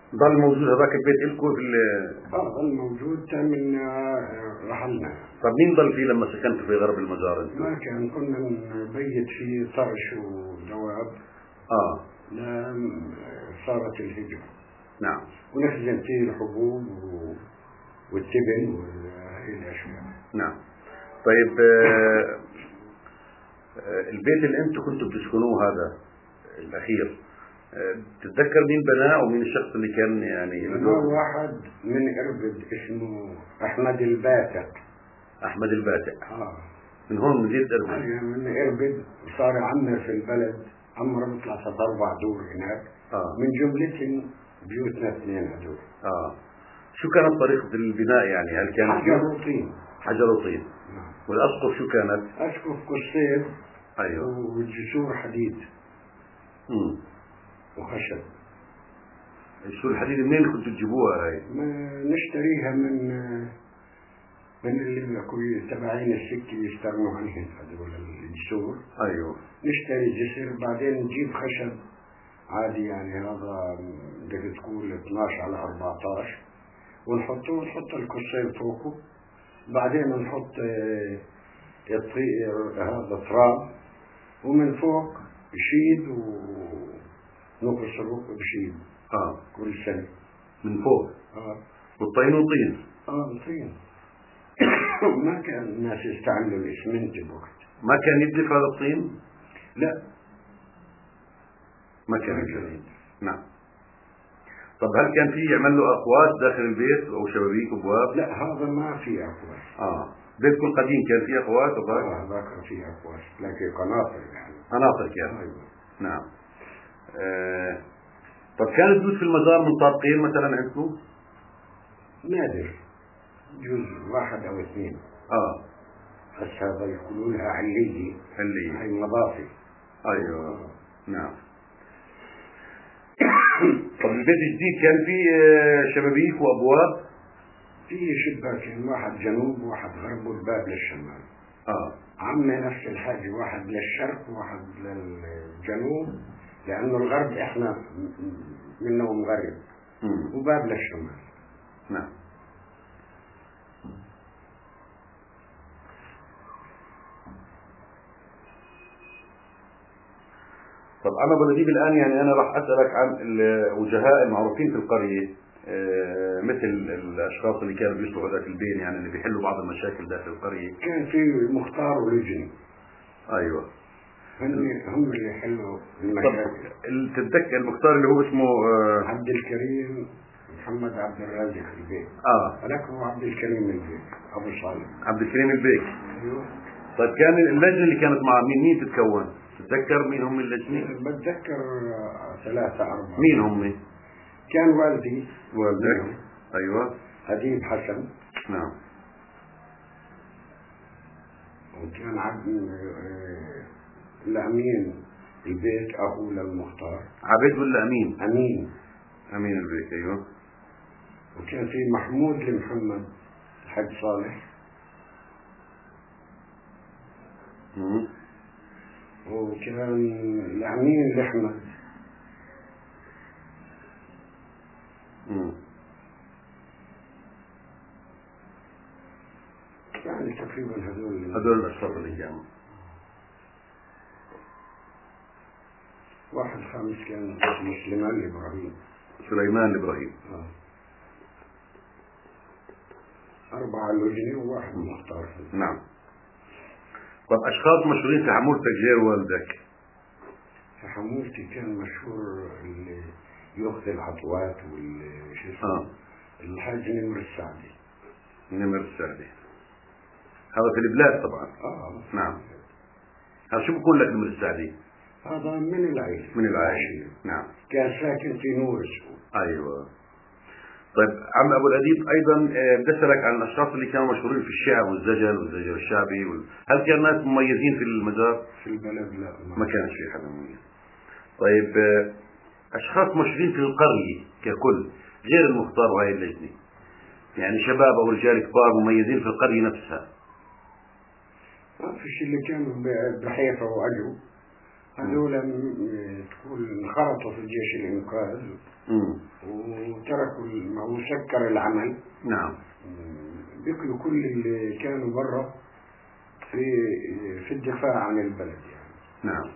ضل موجود هذاك البيت لكم في ال اه ضل موجود تم رحلنا. طب مين ضل فيه لما سكنتوا في غرب المزار انتم؟ ما كان كنا نبيت فيه طرش ودواب اه لا صارت الهجرة. نعم. ونخزن فيه الحبوب والتبن وهي الأشياء. نعم. طيب آه البيت اللي انتم كنتوا بتسكنوه هذا الأخير تتذكر مين بناه ومين الشخص اللي كان يعني؟ بناه واحد من إربد اسمه أحمد الباتق. أحمد الباتق. آه. من هون من مدينة إربد. آه من إربد وصار عمر في البلد، عمره بيطلع ثلاث أربع دور هناك. آه. من جملتهم بيوتنا اثنين هدول. آه. شو كانت طريقة البناء يعني؟ هل كان حجر وطين؟ حجر وطين. نعم. والأسقف شو كانت؟ أسقف قصير. أيوه. والجسور حديد. امم. وخشب. شو الحديد منين كنتوا تجيبوها هاي؟ نشتريها من من اللي يكون تبعين السكة يستغنوا عنهم هذول الجسور. ايوه. نشتري جسر بعدين نجيب خشب عادي يعني هذا بدك تقول اثناشر على أربعتاشر ونحطه ونحط القصير فوقه. بعدين نحط هذا تراب ومن فوق بشيد ونقص بشيد. اه كل سنة من فوق. اه والطين وطين. اه طين. ما كان الناس يستعملوا الاسمنت بوقت. ما كان يدلف هذا الطين؟ لا ما كان يدلف. نعم. طب هل كان في يعمل له اقواس داخل البيت او شبابيك وابواب؟ لا هذا ما في اقواس. اه بيتكم القديم كان فيه اقواس وباك؟ اه هذاك فيه اقواس لكن قناطر يعني. قناطر كان. ايوه. نعم. آه. طب كان البيوت في المزار منطابقين مثلا عندكم؟ نادر جزء واحد او اثنين. اه بس هذا يقولوا لها علية. علية. هي مضافي. ايوه. آه. نعم. طب البيت الجديد كان فيه شبابيك وابواب؟ فيه شباكين، واحد جنوب وواحد غرب والباب للشمال. اه عمي نفس الحاجة، واحد للشرق وواحد للجنوب لأنه الغرب إحنا منه مغرب. مم. وباب للشمال. نعم. طب أنا بلديب الآن يعني أنا راح أسألك عن الوجهاء المعروفين في القرية آه مثل الأشخاص اللي كانوا بيصلحوا ذاك البين يعني اللي بيحلوا بعض المشاكل داخل القرية. كان في مختار ولجني. أيوة. هم هم اللي يحلوا المشاكل. تتذكر المختار اللي هو اسمه آه عبد الكريم محمد عبد الرازق البيك. اه هذاك هو عبد الكريم البيك أبو صالح. عبد الكريم البيك. أيوه. طيب كان اللجنة اللي كانت مع مين مين تتكون؟ تتذكر مين هم اللجنة؟ بتذكر ثلاثة أربعة. مين هم؟ كان والدي. والدك. أيوة. أديب حسن. نعم. وكان عبد الأمين البيت أخو للمختار. عبيد ولا أمين؟ أمين. أمين البيت. أيوة. وكان في محمود لمحمد الحاج صالح. مم. وكان الأمين لأحمد. مم. يعني تقريبا هذول هذول الأشخاص اللي كانوا. واحد خامس كان اسمه سليمان الإبراهيم. سليمان الإبراهيم. آه. أربعة لجنة وواحد مختار. نعم. طب أشخاص مشهورين في حمولتك غير والدك؟ في حمولتي كان مشهور اللي يأخذ العطوات والشيء آه. الحاج نمر السعدي. نمر السعدي هذا في البلاد طبعا. آه. نعم. هذا شو بقول لك نمر السعدي؟ هذا من العيلة. من العائلة. نعم. كان ساكن في نور اسمه. أيوة. طيب عم أبو الأديب أيضا بدي أسألك عن الأشخاص اللي كانوا مشهورين في الشعر والزجل والزجل الشعبي وال... هل كان ناس مميزين في المزار؟ في البلد لا ما, ما كانش في حدا مميز. طيب أشخاص مشهورين في القرية ككل غير المختار وهي اللجنة يعني شباب أو رجال كبار مميزين في القرية نفسها؟ ما في شيء اللي كانوا بحيفا وأجوا هذول تقول انخرطوا في الجيش الإنقاذ وتركوا ال- وسكر العمل. نعم. بقيوا كل اللي كانوا برا في في الدفاع عن البلد يعني. نعم.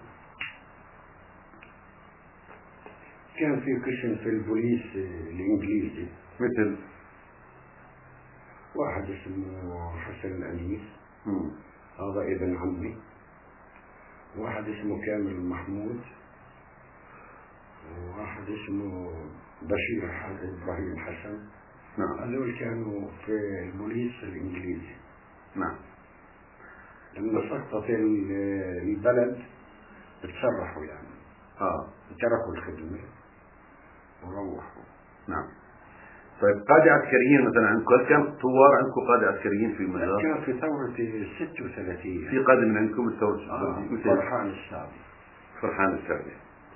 كان في قسم في البوليس الإنجليزي، مثل واحد اسمه حسن الأنيس، مم. هذا ابن عمي. واحد اسمه كامل محمود، وواحد اسمه بشير ح- إبراهيم حسن. نعم. هذول كانوا في البوليس الإنجليزي. نعم. لما سقطت ال- البلد اتسرحوا يعني، اه. تركوا الخدمة وروحوا. نعم. طيب قادة عسكريين مثلا عندكم، هل كان ثوار عندكم قادة عسكريين في المجال؟ كان في ثورة ستة وثلاثين في قادة من عندكم الثورة آه مثل فرحان السعدي. فرحان السعدي.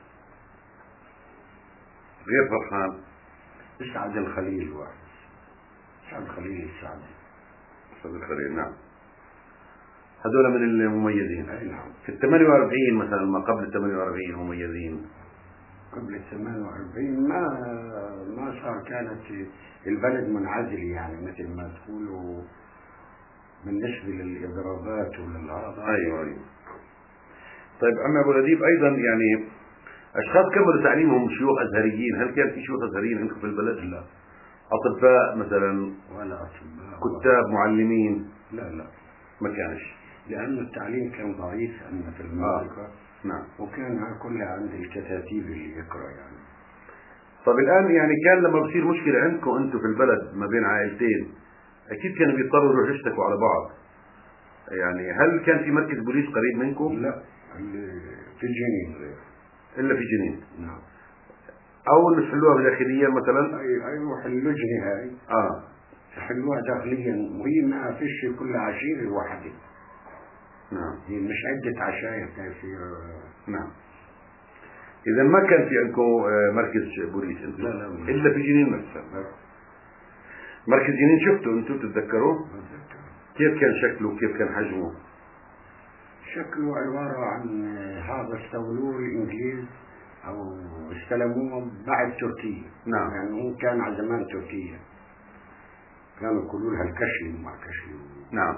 غير فرحان سعد الخليل واحد، سعد الخليل السعدي. سعد الخليل. نعم. هذول من المميزين. أي نعم. في ال ثمانية وأربعين مثلا، ما قبل ال ثمانية وأربعين مميزين. قبل ال ثمانية وأربعين ما ما صار، كانت البلد منعزل يعني مثل ما تقولوا بالنسبة للإضرابات وللهذا. ايوه ايوه. طيب عم ابو الاديب، ايضا يعني اشخاص كملوا تعليمهم شيوخ ازهريين، هل كان في شيوخ ازهريين عندكم في البلد؟ لا. اطباء مثلا، ولا أطباء كتاب، معلمين؟ لا لا، ما كانش، لأن التعليم كان ضعيف عندنا في المنطقة. آه. نعم. وكان كلها عند الكتاتيب اللي يقرأ يعني. طب الان يعني كان لما بصير مشكلة عندكم انتم في البلد ما بين عائلتين، اكيد كانوا بيضطروا يروحوا يشتكوا على بعض، يعني هل كان في مركز بوليس قريب منكم؟ لا، اللي في جنين غير. الا في جنين. نعم. او نحلوها بالداخليا مثلا؟ أي أيوة، اللجنة هاي اه. تحلوها داخليا، وهي ما فيش كل عشيرة واحدة. نعم. هي مش عدة عشاير كان في. نعم. إذا ما كان في عندكم مركز بوليس أنتم؟ لا لا، إلا في جنين مثلا. مركز جنين شفتوا أنتم تتذكروا؟ كيف كان شكله وكيف كان حجمه؟ شكله عبارة عن هذا استولوه الإنجليز أو استلموه بعد تركيا. نعم. يعني هو كان على زمان تركيا، كانوا يقولوا لها الكشلي وما كشلي. نعم.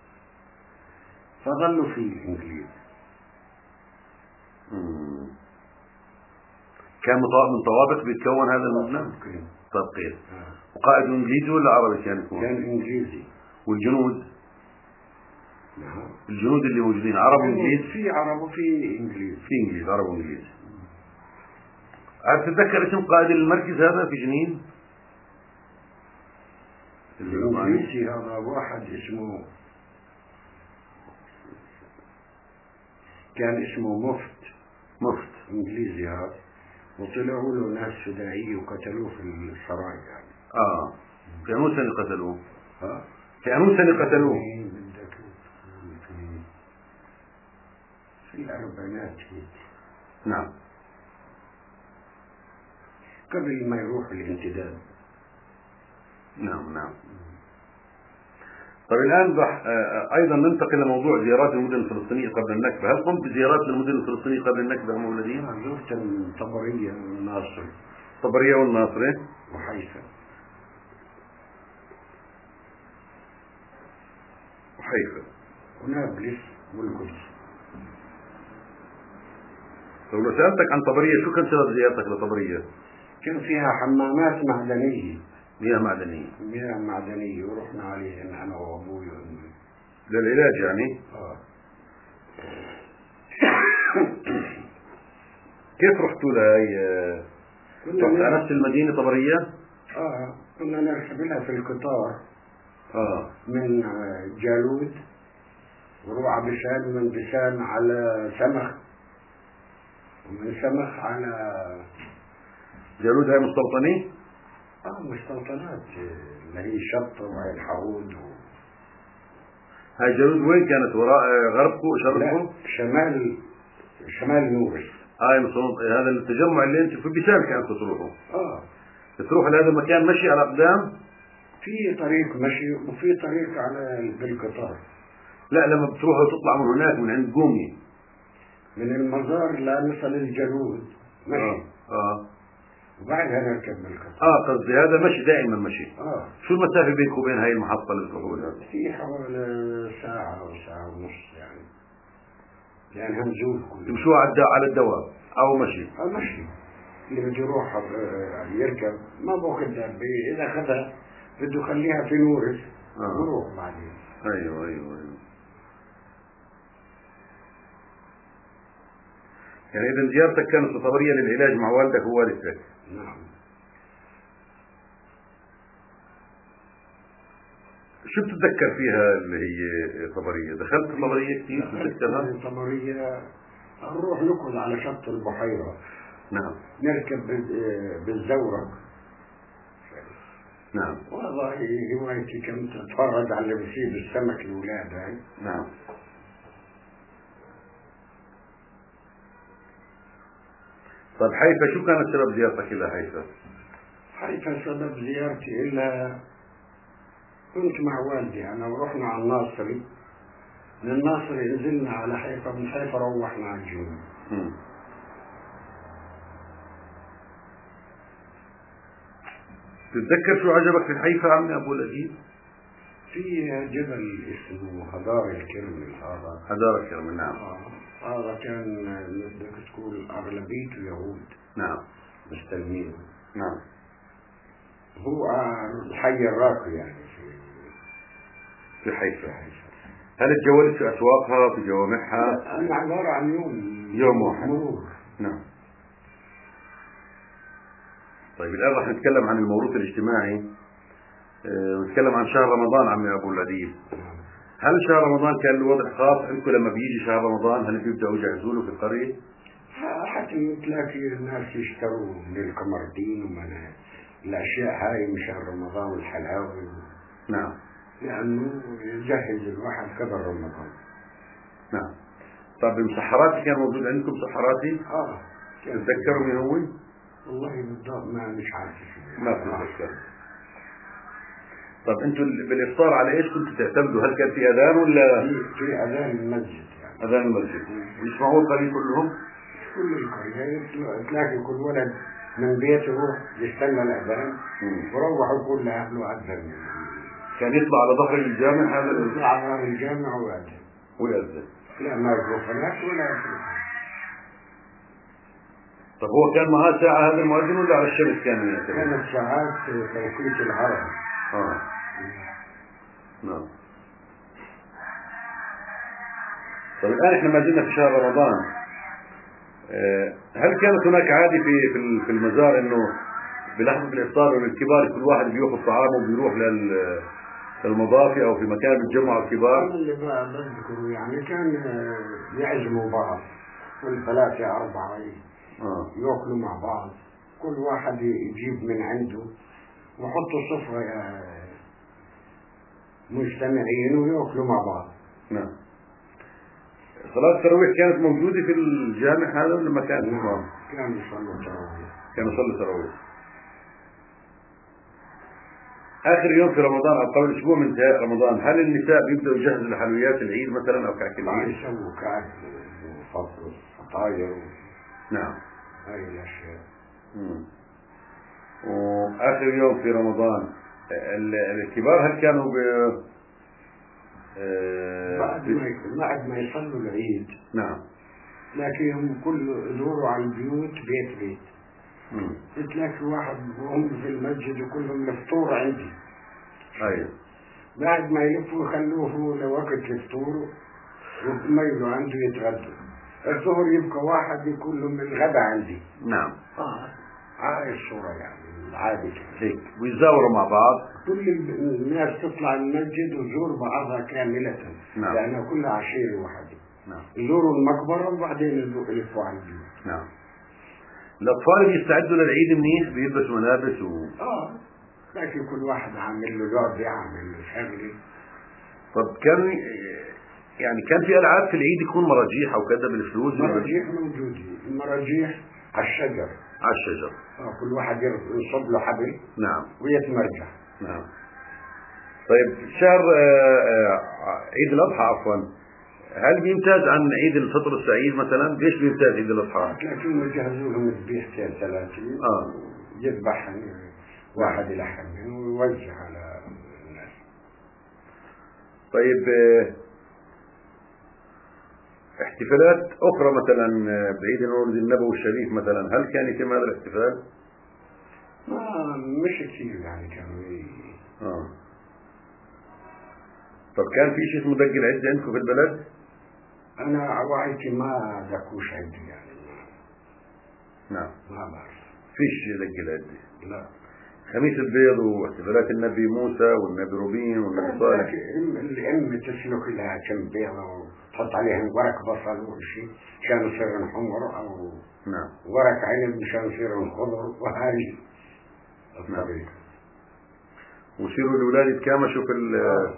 فظلوا فيه الإنجليز. مم. كان من طوابق بيتكون هذا المبنى؟ طبقين. طبقين. آه. وقائد انجليزي ولا عربي كان يكون؟ كان انجليزي. والجنود؟ نعم. الجنود اللي موجودين عرب وانجليز؟ في عرب وفي انجليز. في انجليز، عرب وانجليز. عارف تتذكر اسم قائد المركز هذا في جنين؟ الانجليزي هذا واحد اسمه، كان اسمه مفت. مفت انجليزي هذا، وطلعوا له ناس فدائية وقتلوه في السراي يعني. اه. في انو سنة قتلوه؟ ها؟ في انو سنة قتلوه؟ بدك في في الاربعينات هيك. نعم. قبل ما يروح الانتداب. نعم نعم. طيب الآن راح أيضا ننتقل لموضوع زيارات المدن الفلسطينية قبل النكبة. هل قمت بزيارات للمدن الفلسطينية قبل النكبة هم الذين؟ زرت الطبرية والناصر. طبرية والناصرة وحيفا. وحيفا ونابلس والقدس. طيب لو سألتك عن طبرية، شو كان سبب زيارتك لطبرية؟ كان فيها حمامات معدنية. مياه معدنية. مياه معدنية، ورحنا عليهن أنا وأبوي وأمي. للعلاج يعني؟ آه. كيف رحتوا لهي؟ رحت على نفس المدينة طبرية؟ آه كنا نركب لها في القطار. آه. من جالود وروح على بسان، ومن بسان على سمخ، ومن سمخ على جالود. هاي مستوطنة؟ اه مستوطنات اللي هي شط وعين حرود و... هاي جالود وين كانت؟ وراء غربكم شرقكم؟ لا، شمال شمال نورس. هاي مستوطنة. هذا التجمع اللي انتم في بيسان كانتوا تروحوا؟ اه. تروحوا لهذا المكان مشي على أقدام؟ في طريق مشي وفي طريق على بالقطار. لا، لما بتروحوا تطلعوا من هناك من عند قومي من المزار لا نصل الجالود مشي. اه اه. وبعدها نركب بالقطار. اه قصدي هذا مشي دائما مشي. اه شو المسافة بينك وبين هاي المحطة اللي بتروحوا لها؟ في حوالي ساعة أو ساعة ونص يعني، لأن هنزول كل تمشوا على الد- على الدوام أو مشي؟ اه مشي. اللي بده يروح آه، يركب ما باخذها، ب- إذا أخذها بده يخليها في نورس آه. ويروح بعدين. أيوه أيوه أيوه. يعني إذا زيارتك كانت تعتبرية للعلاج مع والدك ووالدتك؟ نعم. شو بتتذكر فيها اللي هي طبرية؟ دخلت طبرية كثير بتتذكرها؟ طبرية نروح نقعد على شط البحيرة. نعم. نركب بال- بالزورق. نعم. والله هوايتي كنت اتفرج على اللي بيصير السمك الولاد هاي. نعم. طيب حيفا شو كانت سبب زيارتك إلى حيفا؟ حيفا سبب زيارتي إلا كنت مع والدي أنا ورحنا على الناصري، من الناصري نزلنا على حيفا، من حيفا روحنا على الجنوب. مم. تتذكر شو عجبك في حيفا عمي أبو الأديب؟ في جبل اسمه هدار الكرمل. هذا هدار الكرمل. نعم. آه. هذا كان بدك تقول أغلبيته يهود. نعم. مستلمين. نعم. هو الحي الراقي يعني في في حيفا. هل تجولت في أسواقها في جوامعها؟ أنا عبارة عن يوم يوم واحد. مرور. نعم. طيب الآن راح نتكلم عن الموروث الاجتماعي، أه نتكلم عن شهر رمضان عمي أبو الأديب. هل شهر رمضان كان له وضع خاص عندكم لما بيجي شهر رمضان؟ هل بيبدأوا يجهزوا له في القرية؟ حتى تلاقي الناس يشتروا من القمردين ومن الأشياء هاي من شهر رمضان والحلاوي. نعم. لأنه يجهز الواحد قبل رمضان. نعم. طيب المسحراتي كان موجود عندكم مسحراتي؟ اه تتذكروا مين هو؟ والله بالضبط ما مش عارف شو. ما بتتذكر. طب انتوا بالافطار على ايش كنتوا تعتمدوا؟ هل كان في اذان ولا في, في اذان المسجد يعني؟ اذان المسجد. ويسمعوه القرية كلهم؟ كل القرية تلاقي كل ولد من بيته يستنى الاذان وروح يقول لاهله اذن. كان يطلع على ظهر الجامع هذا اللي يطلع على ظهر الجامع ويأذن. ويأذن. لا ما يروح هناك ولا يروح. طب هو كان معاه ساعة هذا المؤذن ولا على الشمس كان يعتمد؟ كانت ساعات توقيت العرب. اه نعم. طيب الآن احنا ما زلنا في شهر رمضان. أه هل كانت هناك عادة في في المزار انه بلحظة الافطار للكبار كل واحد بياخذ طعامه وبيروح لل للمضافي او في مكان بيتجمعوا الكبار؟ أنا اللي بذكره يعني كان يعزموا بعض كل ثلاثة أربعة اه يأكلوا مع بعض، كل واحد يجيب من عنده ويحطوا سفرة مجتمعين ويأكلوا مع بعض. نعم. صلاة التراويح كانت موجودة في الجامع هذا ولا ما كانت؟ نعم كانوا يصلوا التراويح. كانوا يصلوا التراويح. آخر يوم في رمضان أو قبل أسبوع من انتهاء رمضان هل النساء بيبدأوا يجهزوا لحلويات العيد مثلا أو كعك العيد؟ يسووا كعك وفطر وفطاير. نعم. هاي الأشياء. مم. وآخر يوم في رمضان الكبار هل كانوا ب بعد ما بعد ما يصلوا العيد نعم تلاقيهم كل يدوروا على البيوت بيت بيت. مم. تلاقي واحد وهم في المسجد وكلهم الفطور عندي. أيوة. بعد ما يلفوا يخلوه لوقت الفطور ويميلوا عنده يتغدوا. الظهر يبقى واحد يكون لهم الغدا عندي. نعم. اه هاي الصورة يعني عادة هيك ويتزاوروا مع بعض. كل الناس تطلع المسجد وتزور بعضها كاملة. نعم. لأنها كلها عشيرة واحدة. نعم. يزوروا المقبرة وبعدين يلفوا على البيوت. نعم. الأطفال بيستعدوا للعيد منيح بيلبسوا ملابس و اه لكن كل واحد عامل له لعبة عامل له شغلة. طب كان يعني كان في ألعاب في العيد يكون مراجيح أو كذا بالفلوس؟ مراجيح موجودة. المراجيح على الشجر. على الشجر. اه كل واحد ينصب له حبل. نعم. ويتمرجح. نعم. طيب شهر عيد الأضحى عفوا هل بيمتاز عن عيد الفطر السعيد مثلا؟ ليش بيمتاز عيد الأضحى؟ لكن يجهزوا لهم ذبيحتين ثلاثة. اه يذبح واحد يلحم ويوزع على الناس. طيب آه، احتفالات أخرى مثلا بعيد المولد النبوي الشريف مثلا، هل كان يتم هذا الاحتفال؟ ما مش كثير يعني كانوا ي... آه. طب كان في شيء اسمه دق العد عندكم في البلد؟ أنا عوايتي ما ذكوش عندي يعني ما نعم. ما بعرف. فيش دق العد؟ لا. خميس البيض واحتفالات النبي موسى والنبي روبين والنبي صالح. الأم تسلك لها كم بيضة وتحط عليها ورق بصل وشيء مشان يصير حمر، أو نعم. ورق عنب مشان يصير خضر، وهذه الطريقة. نعم. ويصيروا الأولاد يتكامشوا في ال آه.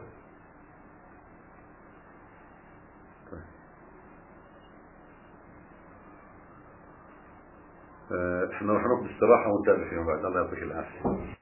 احنا راح ناخذ استراحة ونتابع فيما بعد. الله يعطيك العافية.